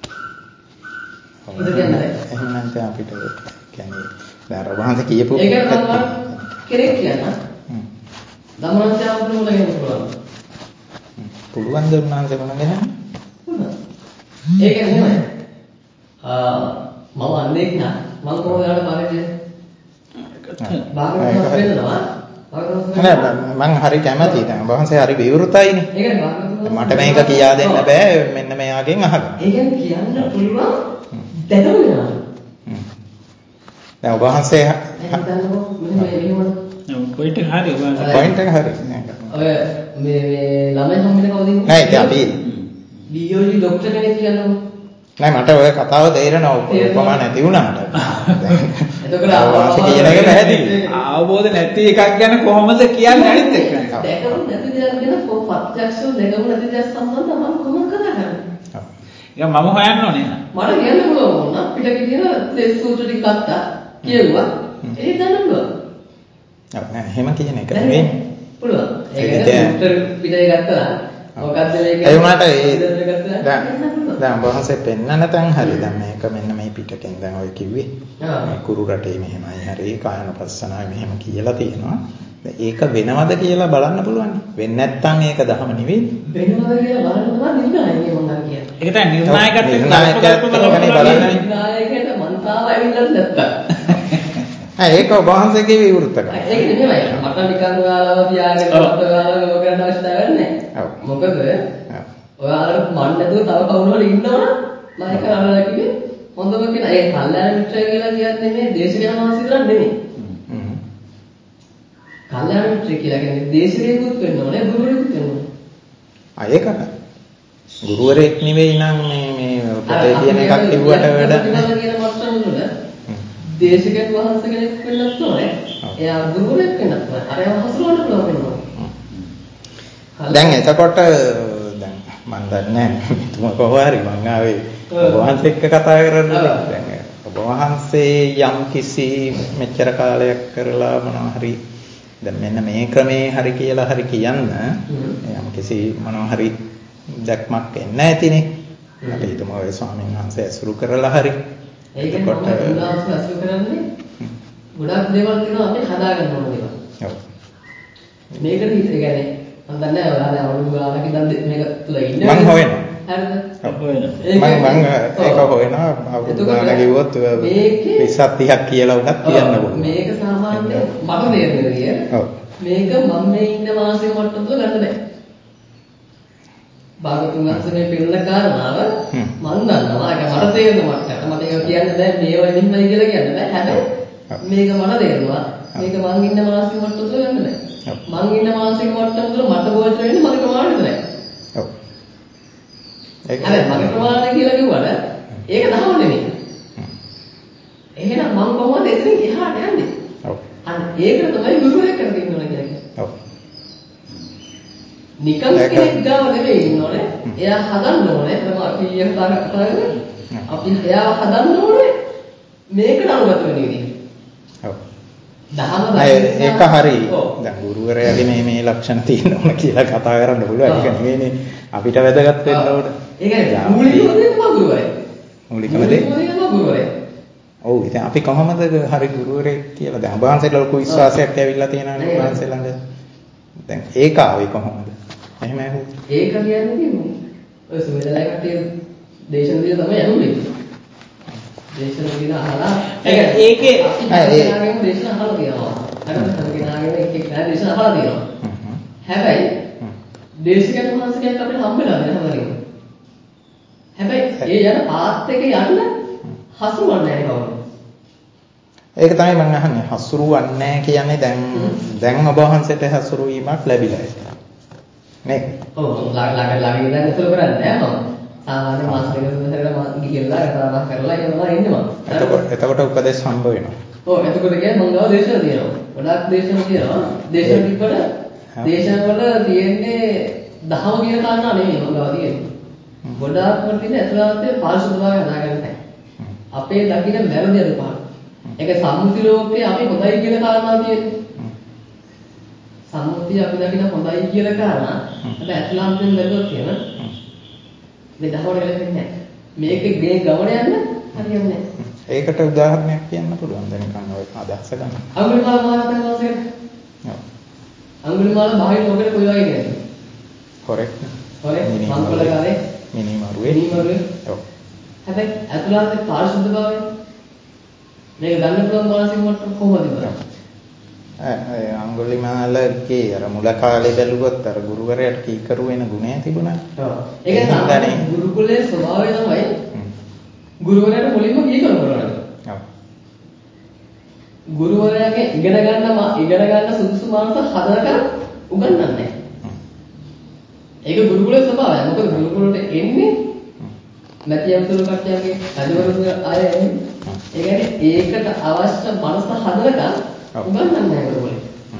එහෙම නැත්නම් අපිට කියන්නේ දැන් ඔබ වහන්සේ කියපු ඒක තමයි කෙරෙක් කියන. ධම්මරත්යාව වුණා කියන පුළුවන්. පුළුවන් ද උන්වහන්සේ මොන ගැන? ඒක නෙමෙයි. ආ මම අන්නේ නා මම කොහොමද යාට බලන්නේ? බාගමක් වෙන්නවා. නෑ මම හරි කැමතියි දැන් ඔබ වහන්සේ හරි විවෘතයිනේ. ඒකනේ බාගමක් මට මේක කියා දෙන්න බෑ මෙන්න මෙයාගෙන් අහගන්න. ඒ කියන්නේ කියන්න පුළුවන් දැනුම වෙනවා. දැන් ඔබ වහන්සේ හිතන්නකෝ මෙහෙම මෙහෙම පොයින්ට් එක හරි පොයින්ට් එක හරි ඔය මේ මේ ළමයි හම්බෙන්න කවුද ඉන්නේ? නෑ ඒක අපි බියෝලොජි ડોක්ටර් කෙනෙක් කියන්නකෝ. නෑ මට ඔය කතාව තේරෙනවා උපමා නැති වුණාට. එතකොට ආවාස කියන එක පැහැදිලි. අවබෝධ නැති එකක් ගැන කොහොමද කියන්නේ අනිත් එක? දැකමු නැති දෙයක් ගැන ප්‍රත්‍යක්ෂව දැකමු නැති දෙයක් සම්බන්ධව මම කොහොමද කතා කරන්නේ? ඒක මම හොයන්න ඕනේ. මට කියන්න පුළුවන් වුණා පිටක කියන තේ සූත්‍ර ටික ගත්තා කියුවා. ඒ දන්න පුළුවන්. ඔව් නෑ එහෙම කියන එක නෙවෙයි. පුළුවන්. ඒක සූත්‍ර පිටේ ගත්තා. මොකක්ද මේක? ඒ වුණාට ඒ දැන් දැන් වහන්සේ පෙන්නන තැන් හරි දැන් මේක මෙන්න මේ පිටකෙන් දැන් ඔය කිව්වේ. මේ කුරු රටේ මෙහෙමයි හරි කායනපස්සනාවේ මෙහෙම කියලා තියෙනවා. ඒක වෙනවද කියලා බලන්න පුළුවන්. වෙන්නේ නැත්නම් ඒක දහම නෙවෙයි. වෙනවද කියලා බලන්න තමයි නිර්ණායකය මම කියන්නේ. ඒක තමයි නිර්ණායකත්වයෙන් නිර්ණායකත්වයෙන් බලන්නේ. නිර්ණායකයට මන්තාව ඇවිල්ලා නැත්තම්. ආ ඒක ඔබ වහන්සේගේ විවෘතකම. ඒක නෙමෙයි. මට නිකන් ඔයාලව තියාගෙන මට ඔයාලව ලෝක කරන්න අවශ්‍යතාවයක් නැහැ. මොකද ඔයාලට මන් නැතුව තව කවුරු හරි ඉන්නවනම් මම ඒක අරලා කිව්වේ හොඳම කෙනා. ඒ කල්යාණ මිත්‍රය කියලා කියන්නේ මේ දේශකයන් වහන්සේ විතරක් නෙමෙයි. කල්යාණ මිත්‍රය කියලා කියන්නේ දේශකයෙකුත් වෙන්න ඕනේ, ගුරුවරයෙකුත් වෙන්න ඕනේ. ආ ඒකට. ගුරුවරයෙක් නෙවෙයි නම් මේ මේ පොතේ තියෙන එකක් කිව්වට වඩා කියන මට්ටම වල දේශකයන් වහන්සේ කෙනෙක් වෙන්නත් ඕනේ. එයා ගුරුවරයෙක් වෙන්නත් ඕනේ. අර එයා හසුරවන්න පුළුවන් වෙන්න ඕනේ. දැන් එතකොට දැන් මම දන්නේ නැහැ තුම කොහොම හරි මං ආවේ ඔබ වහන්සේ එක්ක කතා කරන්නේ දැන් ඔබ වහන්සේ යම් කිසි මෙච්චර කාලයක් කරලා මොනවා හරි දැන් මෙන්න මේ ක්‍රමේ හරි කියලා හරි කියන්න යම් කිසි මොනවා හරි දැක්මක් එන්න ඇතිනේ අපි හිතමු ඔය ස්වාමීන් වහන්සේ ඇසුරු කරලා හරි ඒකකොට උන්වහන්සේ ඇසුරු කරන්නේ ගොඩක් දේවල් තියෙනවා අපි හදාගන්න ඕන දේවල්. ඔව්. මේකට හිත ඒ කියන්නේ මම දන්නේ නැහැ ඔයාලා අවුරුදු ගානක් ඉඳන් මේක තුල ඉන්නේ. මම හොයනවා. හරිද? හොයනවා. මම මම ඒක හොයනවා අවුරුදු ගානක් කිව්වොත් විස්සක් තිහක් කියලා උනත් කියන්න පුළුවන්. මේක සාමාන්‍යයෙන් මට තේරෙන විදිය. ඔව්. මේක මම මේ ඉන්න මාසෙක මට්ටම තුල ගන්න බෑ. භාගතුන් වහන්සේ මේ පිළිල කාරණාව මම දන්නවා. ඒක මට තේරෙන මට්ටමට. මට ඒක කියන්න බෑ මේවා නිම්මයි කියලා කියන්න බෑ. හැබැයි මේක මට තේරෙනවා. මේක මං ඉන්න මාසෙක මට්ටම තුල ගන්න බෑ. මං ඉන්න මාසෙක මට්ටම තුල මට ගෝචර වෙන්නේ මගේ ප්‍රමාණය විතරයි. ඔව්. ඒක හරි මගේ ප්‍රමාණය කියලා කිව්වට ඒක දහම නෙමෙයි. එහෙනම් මං කොහොමද එතනින් එහාට යන්නේ? ඔව්. අන්න ඒකට තමයි ගුරුවරයෙක් කරලා ඉන්න ඕනේ කියන්නේ. ඔව්. නිකන් කෙනෙක් ගාව නෙමෙයි ඉන්න ඕනේ. එයා හදන්න ඕනේ. තමයි අපි ඊයේ කතා කරන්නේ. අපි එයාව හදන්න ඕනේ මේකට අනුගත වෙන විදිහට. ඔව්. දහම ඒක හරි. දැන් ගුරුවරයාගේ මේ මේ ලක්ෂණ තියෙන්න ඕන කියලා කතා කරන්න පුළුවන්. ඒක නෙවෙයිනේ අපිට වැදගත් වෙන්න ඕන. ඒ කියන්නේ මූලිකව දෙන්න ගුරුවරයා. මූලිකව දෙන්න ගුරුවරයා. ඔව් ඉතින් අපි කොහොමද හරි ගුරුවරයෙක් කියලා දැන් වහන්සේලා ලොකු විශ්වාසයක් ඇවිල්ලා තියෙනවානේ වහන්සේ ළඟ. දැන් ඒක ආවේ කොහොමද? එහෙම ඇහුවොත්. ඒක කියන්නේ ඔය සුවේදලා කට්ටිය දේශන දින තමයි ඇහුනේ. දේශන දින අහලා ඒකේ ඒකේ දේශන අහලා තියෙනවා. අර කෙනාගෙන එක එක දේශන අහලා තියෙනවා. හැබැයි දේශකයන් වහන්සේ කෙනෙක් අපිට හම්බෙලා නැහැ. හැබැයි ඒ යන පාත් එක යන්න හසුරුවන්නේ නැහැ කවුරු. ඒක තමයි මම අහන්නේ. හසුරුවන්නේ නැහැ කියන්නේ දැන් දැන් ඔබ වහන්සේට හසුරු වීමක් ලැබිලා ඉතින්. නේ? ඔව් ළඟ ළඟ ළඟ ඉඳන් අසුරු කරන්නේ නැහැ මම. සාමාන්‍ය මාස දෙක තුනකට මම ගිහිල්ලා කතාබහ කරලා යනවා ඉන්නේ මම. එතකොට එතකොට උපදේශ හම්බ වෙනවා. ඔව් එතකොට කියන්නේ මම ගාව දේශන තියෙනවා. ගොඩාක් දේශන තියෙනවා. දේශන තිබ්බට දේශන වල තියෙන්නේ දහම කියන කාරණා නෙමෙයි මම ගාව තියෙන්නේ. ගොඩාක් වල තියෙන ඇතුළාන්තයේ පාරිශුද්ධභාවය හදාගන්න නැහැ. අපේ දකින්න වැරදි අදපහන. ඒක සම්මුති ලෝකයේ අපි හොඳයි කියන කාරණා තියෙන්නේ. සම්මුතිය අපි දකින්න හොඳයි කියන කාරණා. හැබැයි ඇතුළාන්තයෙන් බැලුවොත් කියන මේ දහවල ගැලපෙන්නේ නැහැ. මේකේ ගේ ගමන යන්න හරියන්නේ නැහැ. ඒකට උදාහරණයක් කියන්න පුළුවන් දැන් නිකන් ඔය අදහස ගන්න. අඟුලිමාල මහරහතන් වහන්සේට. ඔව්. අඟුලිමාල බාහිර ලෝකෙට කොයි වගේ නේද? හොරෙක්. හොරෙක් මංගලකාරේ මිනිමරුවේ. මිනිමරුවේ. ඔව්. හැබැයි ඇතුළාන්තයේ පාරිශුද්ධභාවය මේක ගන්න පුළුවන් මානසික මට්ටම කොහොමද ඉවරයි? ඒ අඟුලිමාලගේ අර මුල කාලේ බැලුවොත් අර ගුරුවරයාට කීකරු වෙන ගුණය තිබුණා. ඔව්. ඒක තමයි ගුරුකුලයේ ස්වභාවය තමයි ගුරුවරයාට මුලින්ම කීකරු කරනවා. ඔව්. ගුරුවරයාගේ ඉගෙන ගන්න ඉගෙන ගන්න සුදුසු මානස හදනකම් උගන්වන්නේ නැහැ. ඒක ගුරුකුලයේ ස්වභාවය. මොකද ගුරුකුලට එන්නේ නැතිවතුරු කට්ටියගේ අදවරුන් අය එන්නේ. ඒ කියන්නේ ඒකට අවශ්‍ය මනස හදනකම් උගන්වන්නේ නැහැ ගුරුවරයා.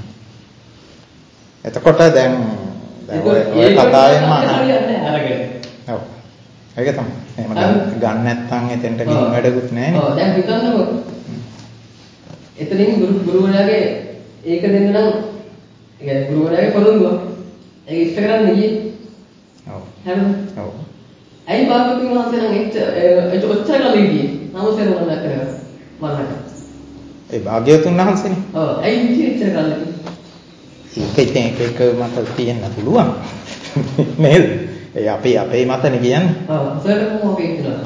එතකොට දැන් දැන් ඔය ඔය කතාවෙන්ම හරියන්නේ අරගෙන. ඔව්. ඒක තමයි. එහෙම ගන්න නැත්නම් එතෙන්ට ගිහින් වැඩකුත් නැහැ නේ. ඔව් දැන් හිතන්නකෝ. එතනින් ගුරු ගුරුවරයාගේ ඒක දෙන්න නම් ඒ කියන්නේ ගුරුවරයාගේ පොරොන්දුව. ඒක ඉෂ්ට කරන්නේ නෙයි. ඔව්. හරිද? ඔව්. ඇයි භාගතුන් වහන්සේ නම් එච්ච එච්ච ඔච්චර කල් හිටියේ? නමස්කාර වුණා කරලා මරණට. ඒ භාග්‍යවතුන් වහන්සේනේ. ඔව්. ඇයි හිටියේ එච්චර කල් හිටියේ? ඒක ඉතින් එක එක මත තියෙන්න පුළුවන්. නේද? ඒ අපි අපේ මතනේ කියන්නේ. ඔව් සර් කොහොමද කියනවා?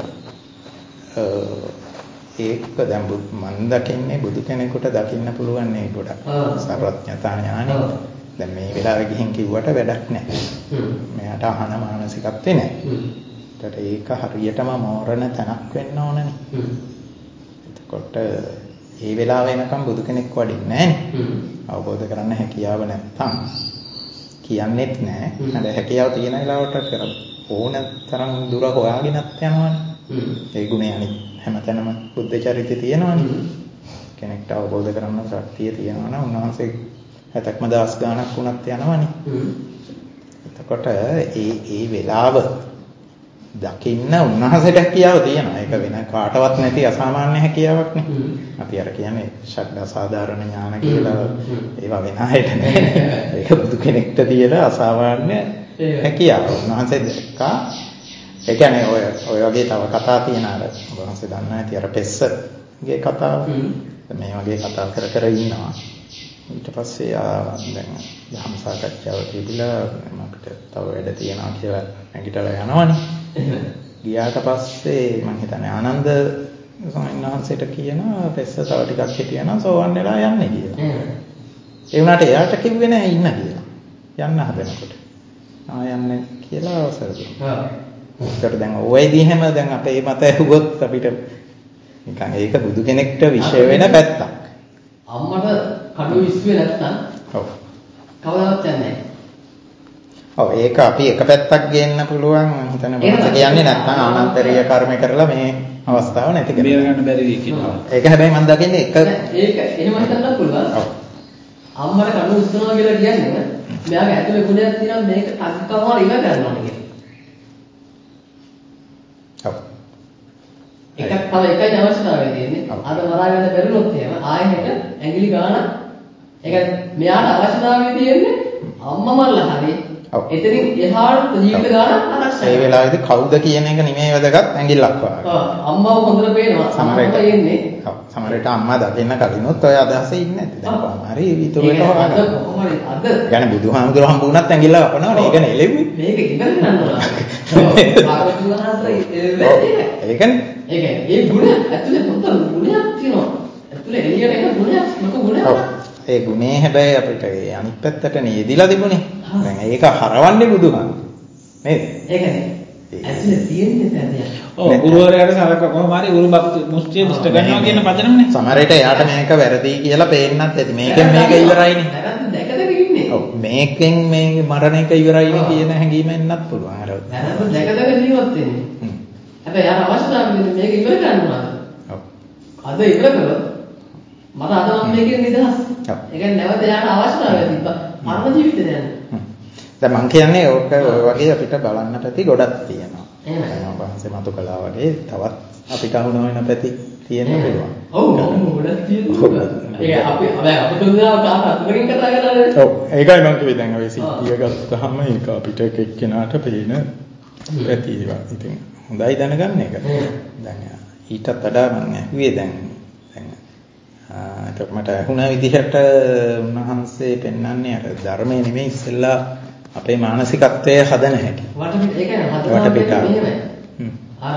ඒක දැන් මම දකින්නේ බුදු කෙනෙකුට දකින්න පුළුවන් නේ ගොඩක්. සර්වඥතා ඥානෙ. දැන් මේ වෙලාවේ ගිහින් කිව්වට වැඩක් නැහැ. මෙයාට අහන මානසිකත්වේ නැහැ. ඒකට ඒක හරියටම මෝරණ තැනක් වෙන්න ඕනනේ. එතකොට ඒ වෙලාව වෙනකම් බුදු කෙනෙක් වඩින්නේ නැහැ. අවබෝධ කරන්න හැකියාව නැත්තම් කියන්නේත් නැහැ. හඳ හැකියාව තියෙන වෙලාවට කර ඕන තරම් දුර හොයාගෙනත් යනවනේ. ඒ ගුණය අනිත් හැමතැනම බුද්ධ චරිතය තියෙනවනේ. කෙනෙක්ට අවබෝධ කරගන්න ශක්තිය තියෙනවා නම් උන්වහන්සේ හැතක්ම දවස් ගාණක් වුණත් යනවනේ. එතකොට ඒ ඒ වෙලාව දකින්න උන්වහන්සේට හැකියාව තියෙනවා. ඒක වෙන කාටවත් නැති අසාමාන්‍ය හැකියාවක් නේ. අපි අර කියන්නේ ශක්ති අසාධාරණ ඥාන කියලා ඒවා වෙන අයට නෑ. ඒක බුදු කෙනෙක්ට තියෙන අසාමාන්‍ය හැකියාව. උන්වහන්සේ දැක්කා. ඒ කියන්නේ ඔය ඔය වගේ තව කතා තියෙන අර උන්වහන්සේ දන්නා ඇති අර පෙස්සගේ කතාව. මේ වගේ කතා කර කර ඉන්නවා. ඊට පස්සේ දැන් ධම්ම සාකච්ඡාව තිබිලා අපිට තව වැඩ තියෙනවා කියලා නැගිටලා යනවනේ. ගියාට පස්සේ මම හිතන්නේ ආනන්ද ස්වාමීන් වහන්සේට කියනවා පෙස්ස තව ටිකක් හිටියනම් සෝවන් වෙලා යන්නේ කියලා. ඒ වුණාට එයාට කිව්වේ නෑ ඉන්න කියලා. යන්න හදනකොට. ආ යන්නේ කියලා අවසර දුන්නා. ඒකට දැන් ඔයදී හැම දැන් අපේ මත ඇහුවොත් අපිට නිකන් ඒක බුදු කෙනෙක්ට විශේෂ වෙන පැත්තක්. අම්මට කඩුව ඉස්සුවේ නැත්තම් ඔව්. කවදාවත් යන්නේ නැහැ. ඔව් ඒක අපි එක පැත්තක් ගේන්න පුළුවන් මම හිතන්නේ මොකද කියන්නේ නැත්නම් ආනන්තරීය කර්ම කරලා මේ අවස්ථාව නැති කරගන්න. බේර ගන්න බැරි වෙයි කියලා. ඒක හැබැයි මම දකින්නේ එක ඒක එහෙම හිතන්නත් පුළුවන්. ඔව්. අම්මට කඩුව ඉස්සනවා කියලා කියන්නේ මෙයාගේ ඇතුලේ ගුණයක් තියෙනවා මේක අත්කවම ඉව කරනවා කියන්නේ. ඔව්. එකක් තව එකයි අවශ්‍යතාවය තියෙන්නේ. අද මරාගෙන බැරිනොත් එහෙම ආයෙත් ඇඟිලි ගන්න. ඒක මෙයාට අවශ්‍යතාවය තියෙන්නේ අම්මා මරලා හරි. එතනින් එහාට ජීවිත ගන්න ආරක්ෂා. ඒ වෙලාවේදී කවුද කියන එක නෙමෙයි වැදගත් ඇඟිල්ලක් වගේ. ඔව් අම්මාව හොඳට පේනවා. සමහරවිට එන්නේ. ඔව් සමහරවිට අම්මා දකින්න කලිනුත් ඔය අදහසේ ඉන්නේ නැති. දැන් කොහොම හරි ඊටුවට හොයාගන්න. අද කොහොම හරි අද. يعني බුදුහාමුදුරුවෝ හම්බ වුණත් ඇඟිල්ල වපනවා නේ. ඒක නෙලෙව්වේ. මේක ඉවර කරන්න ඕන. ඒකනේ. ඒක ඒ ගුණ ඇතුලේ පොත ගුණයක් තියෙනවා. ඇතුලේ එළියට එන ගුණයක් මොක ගුණයක්. ඔව්. ඒ ගුණේ හැබැයි අපිට ඒ අනිත් පැත්තට නේදිලා තිබුණේ. දැන් ඒක හරවන්නේ බුදුහාමුදුරුවෝ. නේද? ඒකනේ. ඇතුලේ තියෙන්නේ දැන්. ඔව් ගුරුවරයාට සලක කොහොම හරි ගුරු භක්ති මුස්තිය දිෂ්ට ගන්නවා කියන පදනමනේ. සමහර විට එයාට මේක වැරදි කියලා පේන්නත් ඇති. මේකෙන් මේක ඉවරයිනේ. වැරද්ද දැක දැක ඉන්නේ. ඔව් මේකෙන් මේ මරණ එක ඉවරයිනේ කියන හැඟීම එන්නත් පුළුවන්. අර වැරද්ද දැක දැක ජීවත් වෙන්නේ. හැබැයි යාර අවශ්‍යතාවය මේක ඉවර කරනවා. ඔව්. අද ඉවර කරොත් මට අද මම මේකෙන් නිදහස්. ඔව්. ඒ කියන්නේ නැවත යාට අවශ්‍යතාවය තිබ්බා. මරණ ජීවිතේ යන්නේ. දැන් මම කියන්නේ ඕක ඔය වගේ අපිට බලන්න පැති ගොඩක් තියෙනවා. එහෙමයි. මම වහන්සේ මතු කළා වගේ තවත් අපිට අහුන වෙන පැති තියෙන්න පුළුවන්. ඔව් ඔව් ගොඩක් තියෙනවා. ඒක අපි අපි අපිට දුන්නා කාට අතුරකින් කතා කරන්නේ. ඔව් ඒකයි මම කිව්වේ දැන් ඔය සිද්ධිය ගත්තාම ඒක අපිට එක්කෙනාට පේන පැති ඒවා. ඉතින් හොඳයි දැනගන්න එක. දැන් ඊටත් වඩා මම ඇහුවේ දැන් දැන් ඒක මට ඇහුණ විදිහට උන්වහන්සේ පෙන්වන්නේ අර ධර්මයේ නෙමෙයි ඉස්සෙල්ලා අපේ මානසිකත්වය හදන හැටි. වටපිට ඒ කියන්නේ හදනවා කියන්නේ මෙහෙමයි. අර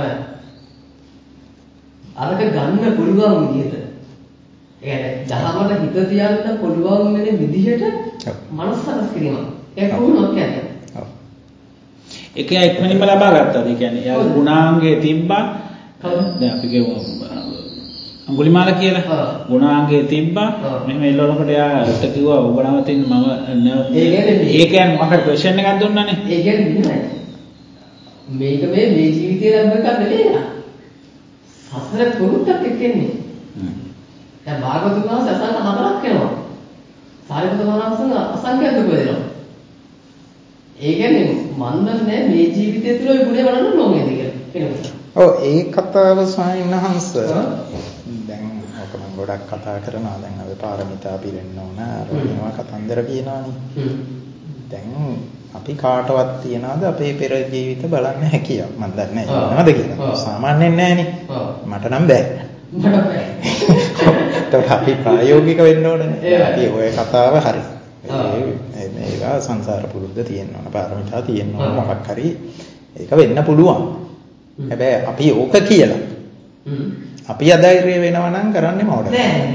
අරක ගන්න පුළුවන් විදිහට. ඒ කියන්නේ දහමට හිත තියන්න පුළුවන් වෙන විදිහට මනස සකස් කිරීම. ඒක වුණොත් කියන්නේ. ඔව්. ඒක ඉක්මනින්ම ලබා ගත්තා. ඒ කියන්නේ යා ගුණාංගයේ තිබ්බා. දැන් අපි කියමු අඟුලිමාල කියලා ගුණාංගයේ තිබ්බා. මෙහෙම එල්ලනකොට යාට කිව්වා ඔබ නවතින්න මම ඒ කියන්නේ ඒ කියන්නේ මොකක්ද ක්වෙස්චන් එකක් දුන්නානේ. ඒ කියන්නේ මෙහෙමයි. මේක මේ මේ ජීවිතේ ලැබෙන එකක් නෙමෙයි. සසර පුරුද්දක් එක්කන්නේ. දැන් භාගතුන් වහන්සේ අසංක හතරක් වෙනවා. සාරිපුත්‍ර මහරහතන් අසංඛ්‍යයක් දුක දෙනවා. ඒ කියන්නේ මන්දන්නේ මේ ජීවිතය තුළ ඔය ගුණේ වඩන්න ඕනේද කියලා. ඔව් ඒ කතාව ස්වාමීන් වහන්සේ දැන් ඔක මම ගොඩක් කතා කරනවා දැන් අපි පාරමිතා පිරෙන්න ඕන අර මේවා කතන්දර කියනවානේ. දැන් අපි කාටවත් තියනවාද අපේ පෙර ජීවිත බලන්න හැකියාව? මම දන්නේ නැහැ නේද කියලා. සාමාන්‍යයෙන් නැහනේ. මට නම් බෑ. මට බෑ. ඒක අපි ප්‍රායෝගික වෙන්න ඕනේ. අපි ඔය කතාව හරි. කිව්වා සංසාර පුරුද්ද තියෙන්න ඕන, පාරමිතා තියෙන්න ඕන, මොකක් හරි ඒක වෙන්න පුළුවන්. හැබැයි අපි ඕක කියලා. අපි අධෛර්ය වෙනවා නම් කරන්නේ මොකටද?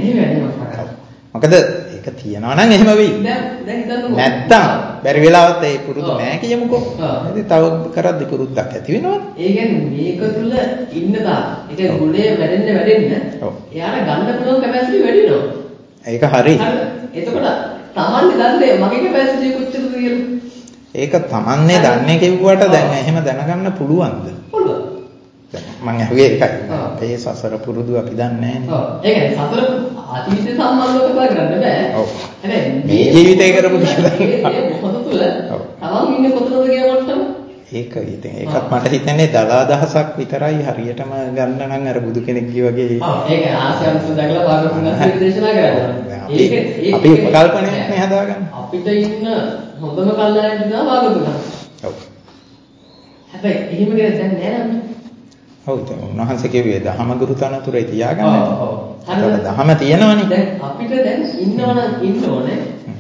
මොකද ඒක තියනවා නම් එහෙම වෙයි. නැත්තම් බැරි වෙලාවත් ඒ පුරුදු නෑ කියමුකෝ. ඉතින් තව කරද්දි පුරුද්දක් ඇති වෙනවනේ. ඒ කියන්නේ මේක තුල ඉන්න තා. ඒක ගුණේ වැඩෙන්න වැඩෙන්න එයාට ගන්න පුළුවන් කැපැසිටි වැඩි වෙනවා. ඒක හරි. එතකොට තමන්නේ දන්නේ මගේ කැපැසිටි කොච්චරද කියලා. ඒක තමන්නේ දන්නේ කිව්වට දැන් එහෙම දැනගන්න පුළුවන්ද? පුළුවන්. මම අහුවේ ඒකයි. අපේ සසර පුරුදු අපි දන්නේ නැහැ. ඔව්. ඒ කියන්නේ සසර අතීතේ සම්බන්ධව කතා කරන්න බෑ. ඔව්. හැබැයි මේ ජීවිතේ කරපු දේ මේ මොහොත තුල තමන් ඉන්නේ කොතනද කියන මට්ටම ඒක ඉතින් ඒකත් මට හිතෙන්නේ දලා දහසක් විතරයි හරියටම ගන්න නම් අර බුදු කෙනෙක්ගේ වගේ. ඔව් ඒක ආශ්‍රයන්ත දැකලා පාරමිතා දේශනා කරනවා. ඒක අපි උපකල්පනයක් නේ හදාගන්නේ. අපිට ඉන්න හොඳම කල්ලායන් දිනා වාගතුනා. ඔව්. හැබැයි එහෙම කෙනෙක් දැන් නෑ නේද? ඔව් දැන් උන්වහන්සේ කිව්වේ දහම ගුරු තනතුරේ තියාගන්න. ඔව් ඔව්. හරියට දහම තියෙනවනේ. දැන් අපිට දැන් ඉන්නවනම් ඉන්න ඕනේ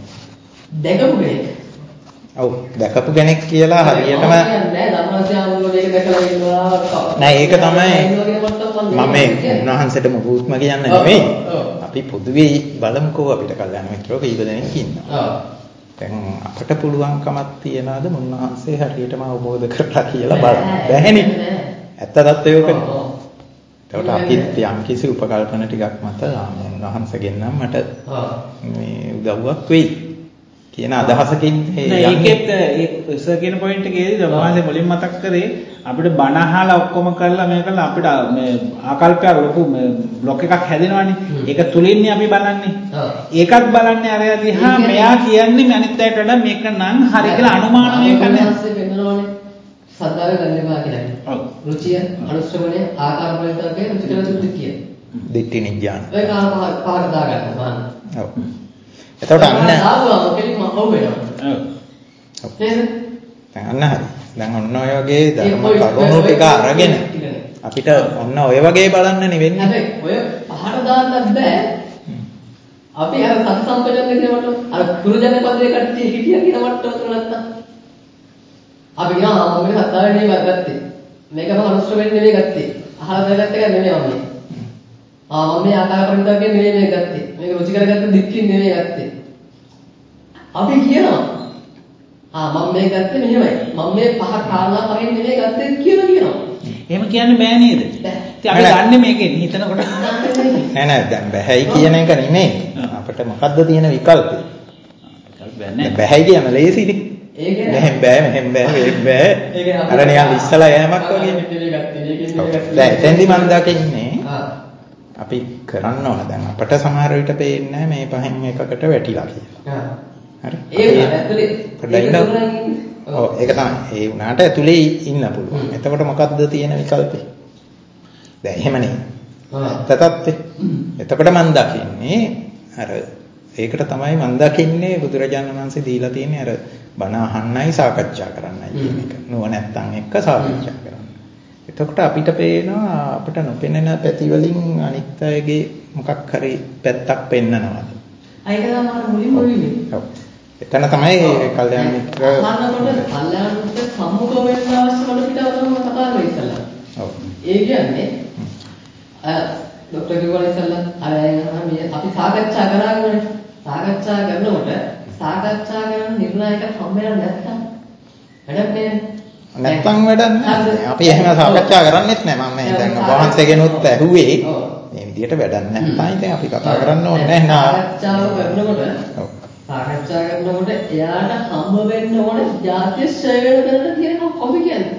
දැකපු කෙනෙක්. ඔව් දැකපු කෙනෙක් කියලා හරියටම නෑ ධර්මාශ්‍රයන්වල මේක දැකලා ඉන්නවා. නෑ ඒක තමයි මම මේ උන්වහන්සේට මුකුත්ම කියන්න නෙවෙයි. අපි පොදුවේ බලමුකෝ අපිට කල්යනා මිත්‍රෝ කීප දෙනෙක් ඉන්නවා. ඔව්. දැන් අපට පුළුවන්කමක් තියනවාද උන්වහන්සේ හරියටම අවබෝධ කරලා කියලා බලන්න. බැහැනේ. ඇත්ත තත්ත්වය ඔකනේ. ඒකට අපි යම් කිසි උපකල්පන ටිකක් මත උන්වහන්සේගෙන් නම් මට මේ උදව්වක් වෙයි කියන අදහසකින් ඒකෙත් ඒ ඉස්සර කියන පොයින්ට් එකේදී උන්වහන්සේ මුලින් මතක් කරේ අපිට බණ අහලා ඔක්කොම කරලා මේ කරලා අපිට මේ ආකල්පයක් ලොකු බ්ලොක් එකක් හැදෙනවානේ. ඒක තුලින්නේ අපි බලන්නේ. ඒකත් බලන්නේ අර දිහා මෙයා කියන්නේ අනිත් අයට වඩා මේක නම් හරි කියලා අනුමානය කරනවා. සද්ධාවේ ගන්න එපා කියලා. ඔව්. රුචිය, අනුශ්‍රවණය, ආකාර වලටගේ රුචිකල සුද්ධ කිය. දිට්ඨි නිඥාන. ඒ කාම පහ පහකට දාගන්න බලන්න. ඔව්. එතකොට අන්න ආවම කෙලින්ම හොම් වෙනවා. ඔව්. ඔව්. දැන් අන්න හරි. දැන් ඔන්න ඔය වගේ ධර්ම කරුණු ටික අරගෙන අපිට ඔන්න ඔය වගේ බලන්න නෙවෙන්නේ. හැබැයි ඔය පහට දාන්නත් බෑ. අපි අර සත් සම්පජන්‍ය කියන මට්ටම අර කුරුජන පදේ කට්ටිය හිටියා කියන මට්ටම තුන නැත්තම් අපි කියනවා මම මේ සත්තාවේ නෙමෙයි ගත්තේ. මේක මම අනුශ්‍රවයෙන් නෙමෙයි ගත්තේ. අහලා දැනගත්ත එක නෙමෙයි මම. ආ මම මේ ආකාර පරිණතකයෙන් නෙමෙයි මේ ගත්තේ. මේක රුචි කරගත්ත දික්කින් නෙමෙයි ගත්තේ. අපි කියනවා ආ මම මේ ගත්තේ මෙහෙමයි. මම මේ පහ කාරණා පහෙන් නෙමෙයි ගත්තේ කියලා කියනවා. එහෙම කියන්න බෑ නේද? ඉතින් අපි දන්නේ මේකෙන් හිතනකොට නෑ නෑ දැන් බෑයි කියන එක නෙමෙයි. අපිට මොකද්ද තියෙන විකල්පය? විකල්ප නැහැ. බෑයි කියන ලේසිනේ. මෙහෙම බෑ මෙහෙම බෑ මෙහෙම බෑ අර නිකන් ඉස්සලා යෑමක් වගේ දැන් එතෙන්දි මම දකින්නේ අපි කරන්න ඕන දැන් අපිට සමහර විට පේන්නේ මේ පහෙන් එකකට වැටිලා කියලා හරි ඒක ඇතුලේ ඔව් ඒක තමයි ඒ උනාට ඇතුලේ ඉන්න පුළුවන් එතකොට මොකද්ද තියෙන විකල්පේ දැන් එහෙම නේ තත්ත්වය එතකොට මම දකින්නේ අර ඒකට තමයි මම දකින්නේ බුදුරජාණන් වහන්සේ දීලා තියෙන්නේ අර බණ අහන්නයි සාකච්ඡා කරන්නයි කියන එක. නුවණැත්තන් එක්ක සාකච්ඡා කරන්න. එතකොට අපිට පේනවා අපිට නොපෙනෙන පැති වලින් අනිත් අයගේ මොකක් හරි පැත්තක් පෙන්නනවා. ඒක තමයි මුලින්ම වෙන්නේ. ඔව්. එතන තමයි කල්යාණ මිත්‍ර අහනකොට කල්යාණ මිත්‍ර සම්මුඛ වෙන්න අවශ්‍ය වල පිටවම කතා කරලා ඉස්සලා. ඔව්. ඒ කියන්නේ අ ડોક્ટર කිව්වා ඉස්සලා අර මේ අපි සාකච්ඡා කරාගෙන සාකච්ඡා කරනකොට සාකච්ඡා කරන නිර්ණායක හම්බෙන්නේ නැත්තම් වැඩක් නෑ නැත්තම් වැඩක් නෑ අපි එහෙම සාකච්ඡා කරන්නේත් නෑ මම මේ දැන් වහන්සේගෙනුත් ඇහුවේ මේ විදියට වැඩක් නැත්තම් ඉතින් අපි කතා කරන්න ඕනේ නෑ සාකච්ඡාව කරනකොට සාකච්ඡා කරනකොට එයාට හම්බ වෙන්න ඕනේ ජාතිය ශ්‍රේ වෙන කරන්න කියනවා කොහොමද කියන්නේ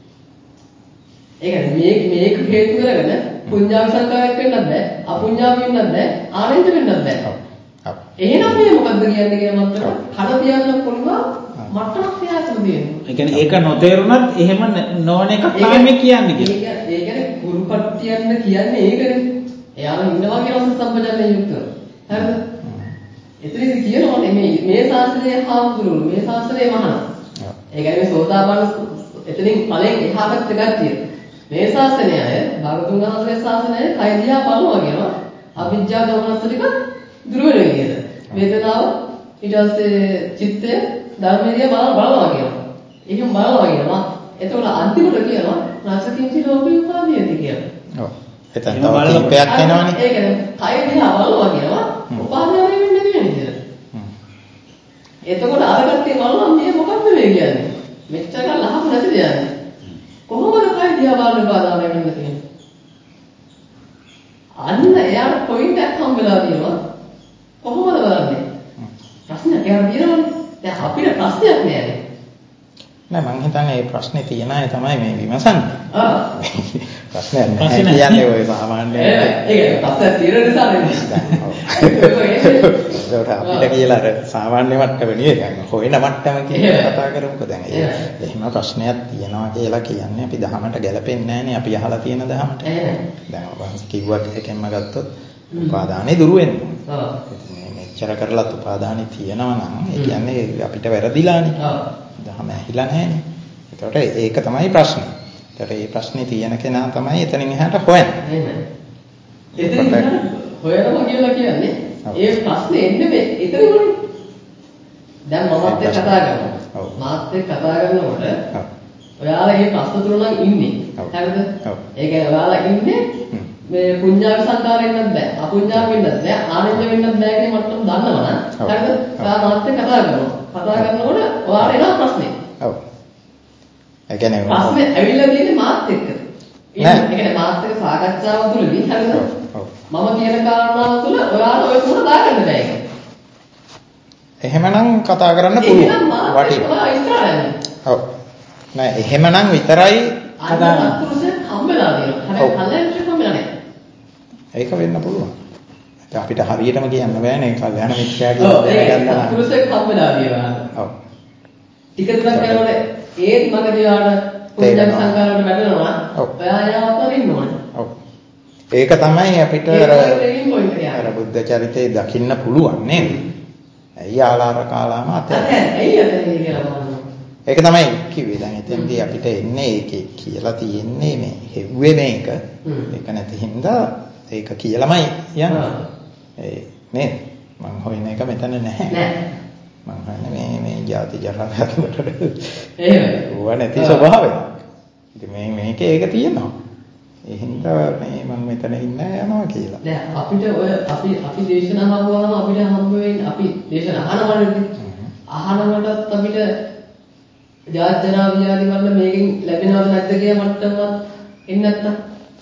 ඒ කියන්නේ මේක මේක හේතු කරගෙන පුඤ්ඤාවි සංකාරයක් වෙන්නත් බෑ අපුඤ්ඤාවි වෙන්නත් බෑ ආනන්ද වෙන්නත් බෑ එහෙනම් මේ මොකද්ද කියන්නේ කියලා මට කන තියන්න පුළුවන් මට්ටමක් තියාගෙන තියෙනවා. ඒ කියන්නේ ඒක නොතේරුණත් එහෙම නොවන එකක් තමයි මේ කියන්නේ කියලා. ඒක ඒ කියන්නේ කුරුපට්ටියන්න කියන්නේ ඒකනේ. එයාම ඉන්නවා කියන සම්පජන්‍ය යුක්තව. හරිද? එතනදි කියනවානේ මේ මේ ශාස්ත්‍රයේ හාමුදුරුවෝ මේ ශාස්ත්‍රයේ මහාන. ඒ කියන්නේ සෝතාපන්න එතනින් ඵලයෙන් එහාට ගතිය. මේ ශාස්ත්‍රය අය භාගතුන් වහන්සේගේ ශාස්ත්‍රය කය දිහා බලනවා කියනවා. අවිජ්ජා දෝමනස් ටික දුර වෙනවා කියන. වේදනාව ඊට පස්සේ චිත්තය ධර්මයේ බල බලනවා කියනවා. ඒකම බලනවා කියනවා. එතකොට අන්තිමට කියනවා රසකින්චි ලෝකේ උපාදීයති කියලා. ඔව්. එතන තව කීපයක් එනවනේ. ඒක කය දිහා බලනවා කියනවා උපාදානය වෙන්නේ නැති වෙන විදිහට. එතකොට අරගත්තේ බලනවා මේ මොකක්ද මේ කියන්නේ? මෙච්චර කල් අහපු නැති දෙයක්. කොහොමද කය දිහා බලන උපාදානය වෙන්නේ තියෙන්නේ? අන්න එයාට පොයින්ට් එකක් හම්බෙලා තියෙනවා. කොහොමද බලන්නේ? ප්‍රශ්නයක් එයාට තියෙනවනේ. දැන් අපිට ප්‍රශ්නයක් නෑනේ. නෑ මං හිතන්නේ මේ ප්‍රශ්නේ තියෙන අය තමයි මේ විමසන්නේ. ආ. ප්‍රශ්නයක් නෑ කියන්නේ ඔය සාමාන්‍ය ඒක ප්‍රශ්නයක් තියෙන නිසා නෙමෙයි. ඒකට අපිට කියලා අර සාමාන්‍ය මට්ටම නෙවෙයි දැන් හොයන මට්ටම කියන කතා කරමුකෝ දැන් ඒ එහෙම ප්‍රශ්නයක් තියෙනවා කියලා කියන්නේ අපි දහමට ගැලපෙන්නේ නැහනේ අපි අහලා තියෙන දහමට. දැන් ඔබ කිව්වත් එකෙන්ම ගත්තොත් උපාදානෙ දුරු වෙනවා. ඔව්. මෙච්චර කරලත් උපාදානෙ තියෙනවා නම් ඒ කියන්නේ අපිට වැරදිලානේ. ඔව්. දහම ඇහිලා නැහැනේ. ඒකට ඒක තමයි ප්‍රශ්නේ. ඒකට මේ ප්‍රශ්නේ තියෙන කෙනා තමයි එතනින් එහාට හොයන්නේ. එහෙමයි. එතනින් හොයනවා කියලා කියන්නේ ඒ ප්‍රශ්නේ එන්නේ මේ එතනනේ. දැන් මමත් එක්ක කතා කරනවා. මාත් එක්ක කතා කරනකොට ඔයාලා මේ ප්‍රශ්න තුන නම් ඉන්නේ. හරිද? ඒ කියන්නේ ඔයාලා ඉන්නේ මේ පුඤ්ඤාවි සංකාරයෙන් නැත් බෑ. අපුඤ්ඤාව වෙන්නත් බෑ. ආනන්ද වෙන්නත් බෑ කියන මට්ටම දන්නවනම් හරිද? ඔයා මාත් එක්ක කතා කරනවා. කතා කරනකොට ඔයාලා එනවා ප්‍රශ්නේ. ඔව්. ඒ කියන්නේ ප්‍රශ්නේ ඇවිල්ලා තියෙන්නේ මාත් එක්ක. ඒ කියන්නේ මාත් එක්ක සාකච්ඡාව තුළදී හරිද? මම කියන කාරණාව තුළ ඔයාලා ඔය තුන දාගන්න බෑ ඒක. එහෙමනම් කතා කරන්න පුළුවන්. වටිනවා. ඔව්. නෑ එහෙමනම් විතරයි කතා කරන්නේ. හම්බෙලා තියෙනවා. හැබැයි කල්යනා හම්බෙලා නැහැ. ඒක වෙන්න පුළුවන්. අපිට හරියටම කියන්න බෑනේ කල්යනා මිත්‍යා කියලා දැනගන්න. ඔව්. පුරුෂෙක් හම්බෙලා තියෙනවා. ඔව්. ටික දුරක් යනකොට ඒත් මගදී ආන පුඤ්ඤ සංකාරවලට වැටෙනවා. ඔයා යාවත් අරින්න ඕනේ. ඔව්. ඒක තමයි අපිට අර බුද්ධ චරිතය දකින්න පුළුවන් නේද? ඇයි ආලාර කාලාම අතේ. ඇයි අතේ කියලා බලන්න. ඒක තමයි කිව්වේ. දැන් එතෙන්දී අපිට එන්නේ ඒකේ කියලා තියෙන්නේ මේ හෙව්වේ මේක. ඒක නැති හින්දා ඒක කියලාමයි යන්නේ. ඒ නේද? මං හොයන එක මෙතන නැහැ. නෑ. මං හොයන්නේ මේ මේ ජාති ජරා වලට. එහෙමයි. ඕවා නැති ස්වභාවය. ඉතින් මේ මේකේ ඒක තියෙනවා. ඒ හින්දා මේ මම මෙතන ඉන්න යනවා කියලා. දැන් අපිට ඔය අපි අපි දේශනා අහුවාම අපිට හම්බ වෙන්නේ අපි දේශනා අහනවනේ. අහනකොටත් අපිට ජාත්‍යනා විද්‍යාදි වල මේකෙන් ලැබෙනවද නැද්ද කියලා මට්ටමවත් එන්නේ නැත්තම්.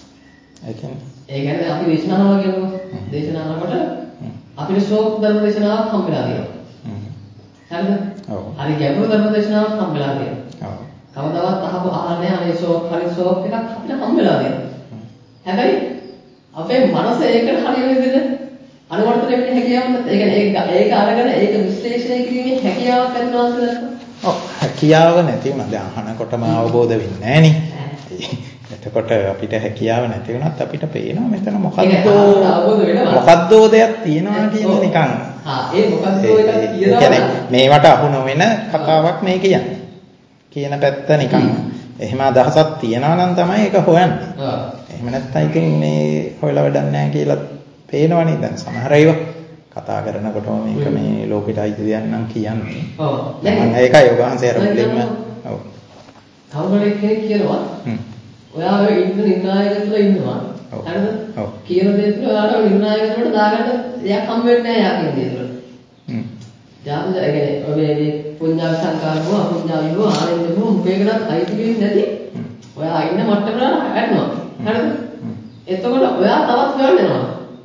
ඒ කියන්නේ ඒ කියන්නේ අපි දේශනා අහනවා කියනකොට දේශනා අහනකොට අපිට ශෝක ධර්ම දේශනාවක් හම්බෙලා තියෙනවා. හරිද? ඔව්. හරි ගැඹුරු ධර්ම දේශනාවක් හම්බෙලා තියෙනවා. ඔව්. කවදාවත් අහපු අහන්නේ අනේ ශෝක හරි ශෝක එකක් අපිට හම්බෙලා තියෙනවා. හැබැයි අපේ මනස ඒකට හරියට විදිහට අනුවර්තනය වෙන්න හැකියාවක් නැත්නම් ඒ කියන්නේ ඒක ඒක අරගෙන ඒක විශ්ලේෂණය කිරීමේ හැකියාවක් ගන්නවා කියලා. ඔව් හැකියාව නැති වුණා. දැන් අහනකොටම අවබෝධ වෙන්නේ නැහනේ. එතකොට අපිට හැකියාව නැති වුණත් අපිට පේනවා මෙතන මොකද්ද මොකද්ද දෙයක් තියෙනවා කියන නිකන්. හා ඒ මොකද්ද එකක් කියනවා. මේවට අහු නොවන කතාවක් මේ කියන්නේ. කියන පැත්ත නිකන් එහෙම අදහසක් තියනවා නම් තමයි ඒක හොයන්නේ. ඔව්. එහෙම නැත්නම් ඉතින් මේ හොයලා වැඩක් නැහැ කියලා පේනවනේ. දැන් සමහර ඒවා කතා කරනකොටම මේක මේ ලෝකෙට අයිති දෙයක් නම් කියන්නේ. ඔව්. දැන් ඒකයි ඔබ වහන්සේ අර මුලින්ම ඔව්. කවුරුහරි කෙනෙක් කියනවා ඔයා ඔය ඉන්න නිර්ණායක තුල ඉන්නවා. හරිද? ඔව්. කියන දේ තුල ඔයාලා නිර්ණායක තුලට දාගන්න දෙයක් හම්බ වෙන්නේ නැහැ යා කියන දේ තුල. හ්ම්. ජාතක ඒ කියන්නේ ඔය මේ පුඤ්ඤාව සංකාරව අපුඤ්ඤාවිව ආනන්දව මුකේකටත් අයිති වෙන්නේ නැති ඔයා ඉන්න මට්ටමට හැරෙනවා. හරිද? එතකොට ඔයා තවත් ගන්න යනවා.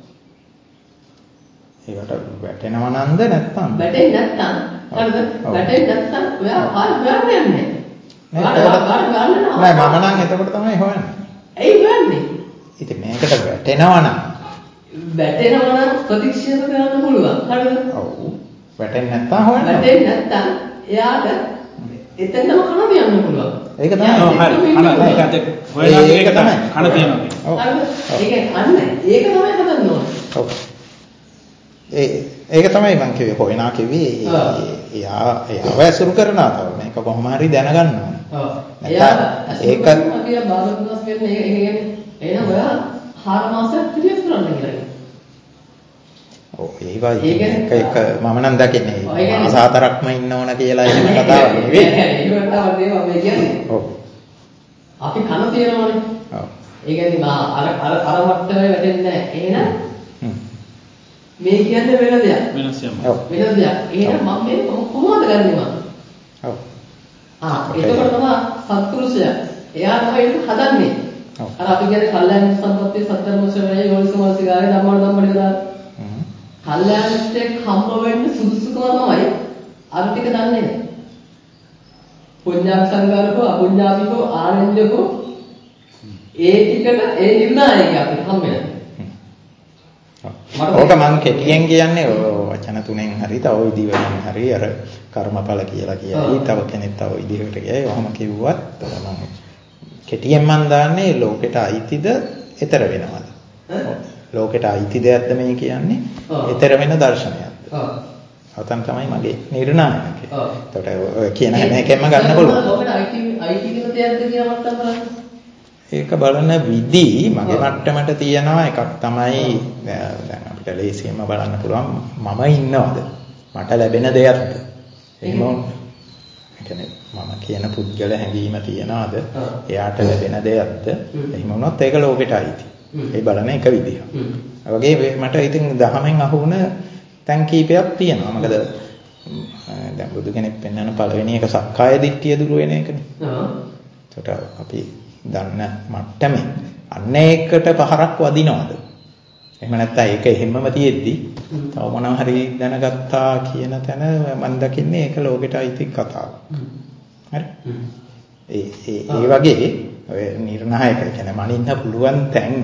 ඒකට වැටෙනව නන්ද නැත්තම්? වැටෙන්නේ නැත්තම්. හරිද? වැටෙන්නේ නැත්තම් ඔයා ආයෙ ගන්න යන්නේ. නෑ මම නම් එතකොට තමයි හොයන්නේ. ඇයි හොයන්නේ? ඉතින් මේකට වැටෙනවා නම් වැටෙනවා නම් ප්‍රතික්ෂේප කරන්න පුළුවන්. හරිද? ඔව්. වැටෙන්නේ නැත්තම් හොයන්න. වැටෙන්නේ නැත්තම් එයාට එතනම කන තියන්න පුළුවන්. ඒක තමයි. ඔව් හරි. අන ඒකත් හොයනවා ඒක තමයි. කන තියනවා. ඔව්. හරිද? ඒක අන්න ඒක තමයි හදන්න ඕනේ. ඔව්. ඒ ඒක තමයි මම කිව්වේ හොයනා කිව්වේ එයා එයාව ඇසුරු කරනවා තව මේක කොහොම හරි දැනගන්න ඕනේ. ඔව්. එයා ඒක කියලා බාලකුණස් වෙන්නේ ඒ කියන්නේ එහෙනම් ඔයා හාර මාසයක් පිළිස් කරන්න කියලා. ඔව් ඒවා එක එක මම නම් දකින්නේ මාස හතරක්ම ඉන්න ඕන කියලා එහෙම කතාවක් නෙවෙයි. එහෙම කතාවක් නෙවෙයි මම කියන්නේ. ඔව්. අපි කන තියනවනේ. ඔව්. ඒ කියන්නේ මා අර අර අර මට්ටමේ වැටෙන්නේ නැහැ. එහෙනම් මේ කියන්නේ වෙන දෙයක්. වෙනස් යම. ඔව්. වෙන දෙයක්. එහෙනම් මම මේ කොහොමද ගන්නෙ මම? ඔව්. ආ එතකොට තමයි සත්පුරුෂයා. එයා තමයි ඒක හදන්නේ. අර අපි කියන්නේ කල්යාණ සම්පත්තිය සත්‍යම ශ්‍රවණය යෝනිසෝමනසිකාරය ධම්මවල ධම්මවල දාන. හ්ම්. කල්යාණිතේ හම්බ වෙන්න සුදුසුකම තමයි අර ටික දන්නේ නැහැ. පුඤ්ඤාපි සංකාරකෝ අපුඤ්ඤාපිකෝ ආනන්දකෝ ඒ ටිකට ඒ නිර්ණායකය අපිට හම්බ වෙනවා. ඕක මම කෙටියෙන් කියන්නේ ඔය වචන තුනෙන් හරි තව විදිහකින් හරි අර කර්මඵල කියලා කියයි තව කෙනෙක් තව විදිහකට කියයි ඔහම කිව්වත් මම කෙටියෙන් මම දාන්නේ ලෝකෙට අයිතිද ඊතර වෙනවද ලෝකෙට අයිති දෙයක්ද මේ කියන්නේ ඊතර වෙන දර්ශනයක්ද ඔතන තමයි මගේ නිර්ණායකය. එතකොට ඔය කියන හැම එකෙන්ම ගන්න පුළුවන්. ලෝකෙට අයිති අයිති කියන දෙයක්ද කියලා මට්ටම් බලන්න. ඒක බලන විදි මගේ මට්ටමට තියෙනවා එකක් තමයි දැන් අපිට ලේසියෙන්ම බලන්න පුළුවන් මම ඉන්නවද මට ලැබෙන දෙයක්ද එහෙම කියන්නේ මම කියන පුද්ගල හැඟීම තියනවාද එයාට ලැබෙන දෙයක්ද එහෙම වුණොත් ඒක ලෝකෙට අයිති ඒ බලන එක විදිහ. ඒ වගේ මට ඉතින් දහමෙන් අහුවන තැන් කීපයක් තියෙනවා. මොකද දැන් බුදු කෙනෙක් පෙන්වන පළවෙනි එක සක්කාය දිට්ඨිය දුරු වෙන එකනේ. ඔව්. ඒකට අපි දන්න මට්ටමේ අන්න ඒකට පහරක් වදිනවද? එහෙම නැත්නම් ඒක එහෙමම තියෙද්දි තව මොනවා හරි දැනගත්තා කියන තැන මම දකින්නේ ඒක ලෝකෙට අයිති කතාවක්. හරි? ඒ ඒ ඒ වගේ ඔය නිර්ණායක කියන්නේ මනින්න පුළුවන් තැන්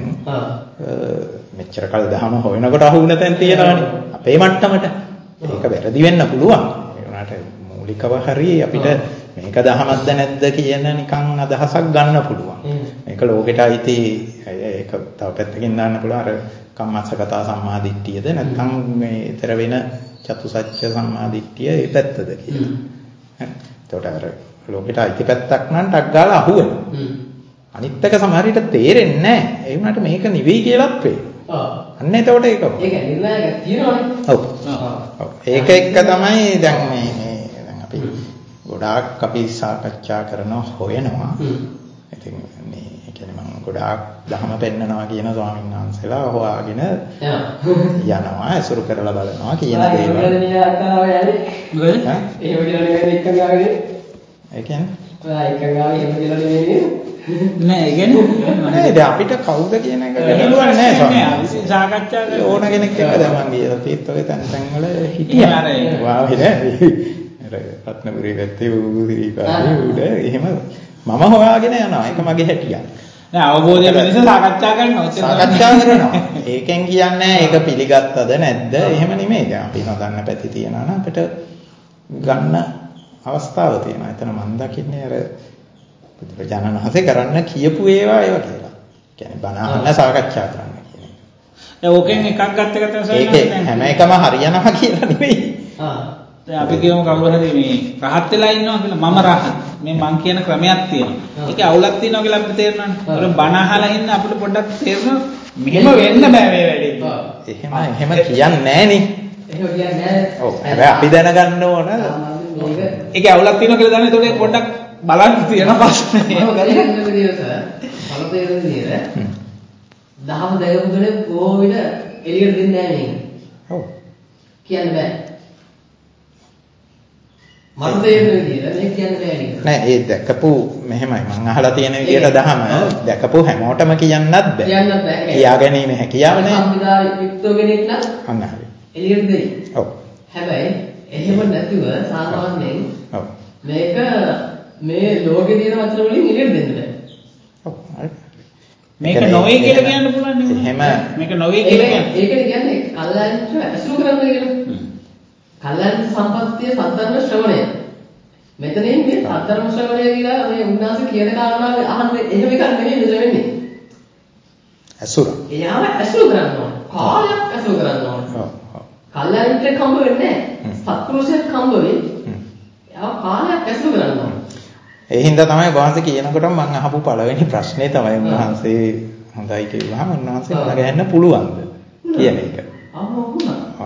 මෙච්චර කල් දහම හොයනකොට අහු වුණ තැන් තියෙනවානේ. අපේ මට්ටමට ඒක වැරදි වෙන්න පුළුවන්. ඒ වුණාට මූලිකව හරි අපිට මේක දහමක්ද නැද්ද කියන නිකන් අදහසක් ගන්න පුළුවන්. මේක ලෝකෙට අයිති ඒක තව පැත්තකින් දාන්න පුළුවන් අර කම්මස්සගතා සම්මාදිට්ඨියද නැත්නම් මේ ඊතර වෙන චතුසත්‍ය සම්මාදිට්ඨිය ඒ පැත්තද කියලා. හරි. එතකොට අර ලෝකෙට අයිති පැත්තක් නම් ටක් ගාලා අහුවෙනවා. අනිත් එක සමහර විට තේරෙන්නේ නැහැ. ඒ වුණාට මේක නිවෙයි කියලාත් වේ. ඔව්. අන්න එතකොට ඒක. ඒක නිර්ණායක තියෙනවනේ. ඔව්. ඔව්. ඒක එක්ක තමයි දැන් මේ මේ දැන් අපි ගොඩාක් අපි සාකච්ඡා කරනවා හොයනවා. ඉතින් මේ කියන්නේ මම ගොඩාක් ධර්ම පෙන්නනවා කියන ස්වාමීන් වහන්සේලා හොයාගෙන යනවා අසුරු කරලා බලනවා කියන දේවල්. ඒක නේ අතාව යන්නේ. ඈ? එහෙම කියලා නෙවෙයි එක්ක ගාගෙන. ඒ කියන්නේ? ඔයා එක්ක ගාගෙන එහෙම කියලා නෙවෙයි. නෑ ඒ කියන්නේ නෑ දැන් අපිට කවුද කියන එක දැනුවත් නෑ ස්වාමීන් වහන්සේ. සාකච්ඡා කරලා ඕන කෙනෙක් එක්ක දැන් මම ගියලා තීත් වගේ තැන් තැන් වල හිටියා. අර වාවේ නෑ. අර රත්නපුරේ පැත්තේ උගුරිපාරේ උඩ එහෙම මම හොයාගෙන යනවා. ඒක මගේ හැටියක්. නෑ අවබෝධය නිසා සාකච්ඡා කරනවා. සාකච්ඡා කරනවා. ඒකෙන් කියන්නේ ඒක පිළිගත්තද නැද්ද? එහෙම නෙමෙයි. දැන් අපි නොදන්න පැති තියනවා නම් අපිට ගන්න අවස්ථාව තියෙනවා. එතන මම දකින්නේ අර බුදුරජාණන් වහන්සේ කරන්න කියපු ඒවා ඒවා කියලා. කියන්නේ බණ අහන්න සාකච්ඡා කරන්න කියන එක. දැන් ඕකෙන් එකක් ගත්ත එක තමයි ඒක හැම එකම හරියනවා කියලා නෙමෙයි. ආ. දැන් අපි කියමු කවුරු හරි මේ රහත් වෙලා ඉන්නවා කියලා මම රහත්. මේ මං කියන ක්‍රමයක් තියෙනවා. ඒකේ අවුලක් තියෙනවා කියලා අපිට තේරෙනවානේ. ඒක බණ අහලා ඉන්න අපිට පොඩ්ඩක් තේරෙනවා මෙහෙම වෙන්න බෑ මේ වැඩේ. එහෙම එහෙම කියන්නේ නෑනේ. එහෙම කියන්නේ නෑ. ඔව්. හැබැයි අපි දැනගන්න ඕන මේක ඒකේ අවුලක් තියෙනවා කියලා දන්නේ. ඒතකොට පොඩ්ඩක් බලන්න තියෙන ප්‍රශ්නේ. මම ගලින් ඉන්න විදිහට බලත ඉන්න විදිහට දහම දැකපු කෙනෙක් බොහෝ විට එළියට දෙන්නේ නෑ මේක. ඔව්. කියන්න බෑ. මට තේරෙන විදිහට මේක කියන්න බෑ නේද? නෑ ඒ දැකපු මෙහෙමයි මං අහලා තියෙන විදිහට දහම දැකපු හැමෝටම කියන්නත් බෑ. කියන්නත් බෑ. කියා ගැනීම හැකියාව නෑ. සම්විධාය යුක්තව කෙනෙක් නම් අන්න හරි. එළියට දෙයි. ඔව්. හැබැයි එහෙම නැතුව සාමාන්‍යයෙන් ඔව්. මේක මේ ලෝකේ තියෙන වචන වලින් එළියට දෙන්න බෑ. ඔව්. හරි. මේක නොවේ කියලා කියන්න පුළුවන් නේ. එහෙම මේක නොවේ කියලා කියන්නේ. ඒකනේ කියන්නේ කල්ලාන්ට ඇසුරු කරන්න කියලා. කල්ලාන්ත සම්පත්තිය සද්ධර්ම ශ්‍රවණය. මෙතනින් මේ සද්ධර්ම ශ්‍රවණය කියලා මේ උන්වහන්සේ කියන කාරණාව අහන්නේ එහෙම එකක් නෙමෙයි මෙතන වෙන්නේ. ඇසුර. එයාම ඇසුරු කරන්න ඕන. කාලයක් ඇසුරු කරන්න ඕන. ඔව්. ඔව්. කල්ලාන්ට කම්බ වෙන්නේ නැහැ. සත්පුරුෂයෙක් කම්බ වෙයි. එයා කාලයක් ඇසුරු කරන්න ඕන. ඒ හින්දා තමයි වහන්සේ කියනකොට මම අහපු පළවෙනි ප්‍රශ්නේ තමයි වහන්සේ හොඳයි කිව්වහම උන්වහන්සේ මම ගහන්න පුළුවන්ද කියන එක. අම්මෝ වුණා. ඔව්.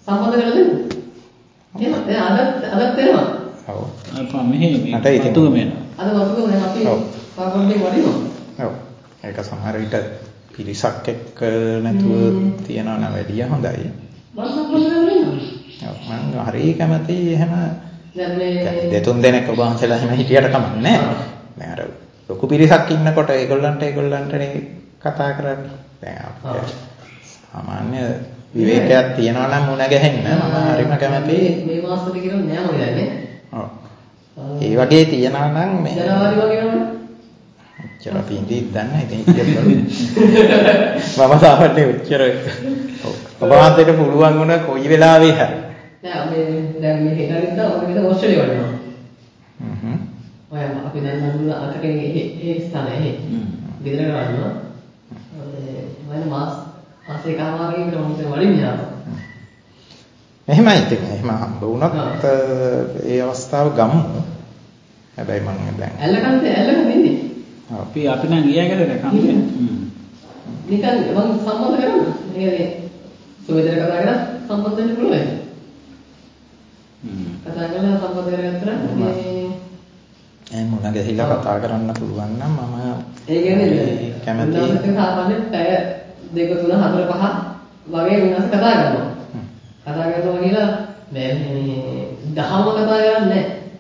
සම්බන්ධ කරලා දෙන්න. එහෙම දැන් අදත් අදත් එනවා. ඔව්. අපා මෙහි මේ වතුගම එනවා. අද වතුගම දැන් අපි පාකොණ්ඩේ වඩිනවා. ඔව්. ඒක සමහර විට පිරිසක් එක්ක නැතුව තියනවා නම් වැඩිය හොඳයි. මම සම්බන්ධ කරලා දෙන්නම්. ඔව් මම හරිය කැමතියි එහෙම දැන් මේ දෙතුන් දෙනෙක් ඔබ වහන්සේලා එහෙම හිටියට කමක් නැහැ. දැන් අර ලොකු පිරිසක් ඉන්නකොට ඒගොල්ලන්ට ඒගොල්ලන්ටනේ කතා කරන්නේ. දැන් අපිට සාමාන්‍ය විවේකයක් තියනවා නම් මුණ ගැහෙන්න මම හරිම කැමතියි. මේ මාසෙට කියලා නෑ මම කියන්නේ. ඔව්. ඒ වගේ තියනවා නම් මේ ජනවාරි වගේ නෝනේ. ඔච්චර පින්දි දන්න ඉතින් කියන්න මම සාමාන්‍ය ඔච්චර ඔබ වහන්සේට පුළුවන් වුණ කොයි වෙලාවෙ හරි දැන් මේ දැන් මේ හෙටරින්ද ඔයගෙද ඕස්ට්‍රේලියාව වඩිනවා. හ්ම්. ඔය අපි දැන් නඳුන අට කෙනෙක් ඒ ස්ථානයේ විතර ගන්නවා. ඒ මම මාස් මාසේ කාමාරකින් තමයි වඩින්නේ. එහෙමයි ඉතින් එහෙම හම්බ වුණත් ඒ අවස්ථාව ගමු. හැබැයි මම දැන් ඇල්ලකන්ට ඇල්ලකන් ඉන්නේ. අපි අපි නම් ගියා කියලා කම්පිය. නිකන් මම සම්බන්ධ කරන්න. මේ සුවේදර කතා කරලා සම්බන්ධ වෙන්න පුළුවන්. හ්ම්. කතා කරලා සම්බන්ධ කරගත්තා මේ ඒ මොන ගැහිලා කතා කරන්න පුළුවන් නම් මම ඒ කියන්නේ කැමතියි. උන්වහන්සේ සාමාන්‍යයෙන් පැය දෙක තුන හතර පහ වගේ උන්වහන්සේ කතා කරනවා. කතා කරනවා කියලා මේ දහම කතා කරන්නේ නැහැ.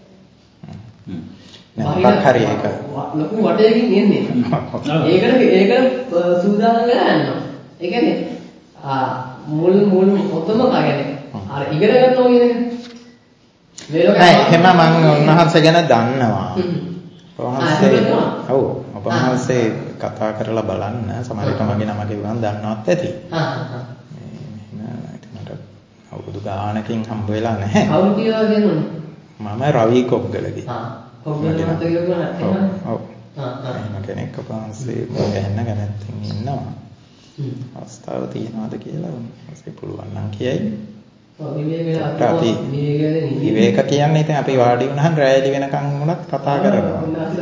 මොකක් හරි ඒක ලොකු වටයකින් එන්නේ. ඒකට ඒකට සූදානම් වෙලා යනවා. ඒ කියන්නේ ආ මුල් මුල් මොතම කායනේ. අර ඉගෙන ගන්නවා කියන එක. නෑ එහෙම මම උන්වහන්සේ ගැන දන්නවා. උන්වහන්සේ ඔව් උන්වහන්සේ කතා කරලා බලන්න සමහර විට මගේ නම කිව්වම දන්නවත් ඇති. හා හා. මට අවුරුදු ගානකින් හම්බ වෙලා නැහැ. කවුරු කියලා දෙන්නේ? මම රවි කොග්ගලගේ. හා. කොග්ගලගේ මත කියනවා නැත්නම්. ඔව්. හා හා. එහෙම කෙනෙක් උන්වහන්සේ මම ගහන්න කැමැත්තෙන් ඉන්නවා. හ්ම්. අවස්ථාව තියනවාද කියලා උන්වහන්සේ පුළුවන් නම් කියයි. අපි විවේක කියන්නේ ඉතින් අපි වාඩි වුණාම රැලි වෙනකන් වුණත් කතා කරනවා.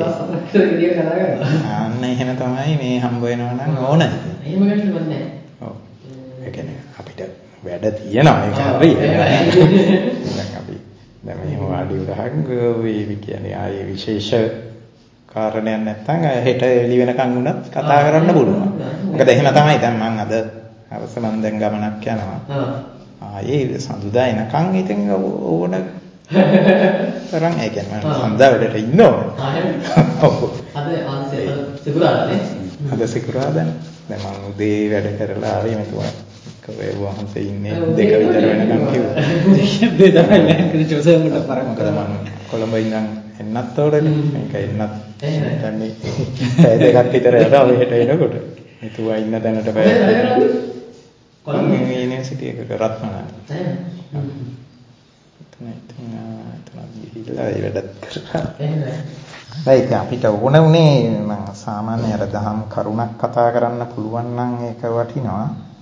අන්න එහෙම තමයි මේ හම්බ වෙනවා නම් ඕන. එහෙම ගැටලුවක් නැහැ. ඔව්. ඒ කියන්නේ අපිට වැඩ තියෙනවා ඒක හරි. දැන් අපි දැන් මෙහෙම වාඩි වුණාම මේ කියන්නේ ආයේ විශේෂ කාරණයක් නැත්නම් හෙට එළි වෙනකන් වුණත් කතා කරන්න පුළුවන්. මොකද එහෙම තමයි දැන් මම අද හවස මම දැන් ගමනක් යනවා. ආයේ සඳුදා එනකන් ඉතින් ඕන තරම් ඒ කියන්නේ මම සඳුදා වැඩට ඉන්නවා. ඔව්. අද අද සිකුරාදානේ. අද සිකුරාදානේ. දැන් මම උදේ වැඩ කරලා ආවේ මෙතුමා කවේ වහන්සේ ඉන්නේ දෙක විතර වෙනකන් කිව්වා. දෙක තමයි ලෑන්කේ ජොසෙමුට පරක් මොකද මම කොළඹ ඉඳන් එන්නත් ඕනේ. මේක එන්නත් දැන් මේ පැය දෙකක් විතර යනවා මෙහෙට එනකොට. මෙතුමා ඉන්න තැනට පැය කොළඹ යුනිවර්සිටි එකක රත්මලාන. එහෙනම් එතන එතන ගිහිල්ලා ඒ වැඩත් කරා. එහෙමයි. ඒක අපිට ඕන උනේ මම සාමාන්‍ය අර දහම් කරුණක් කතා කරන්න පුළුවන් නම් ඒක වටිනවා.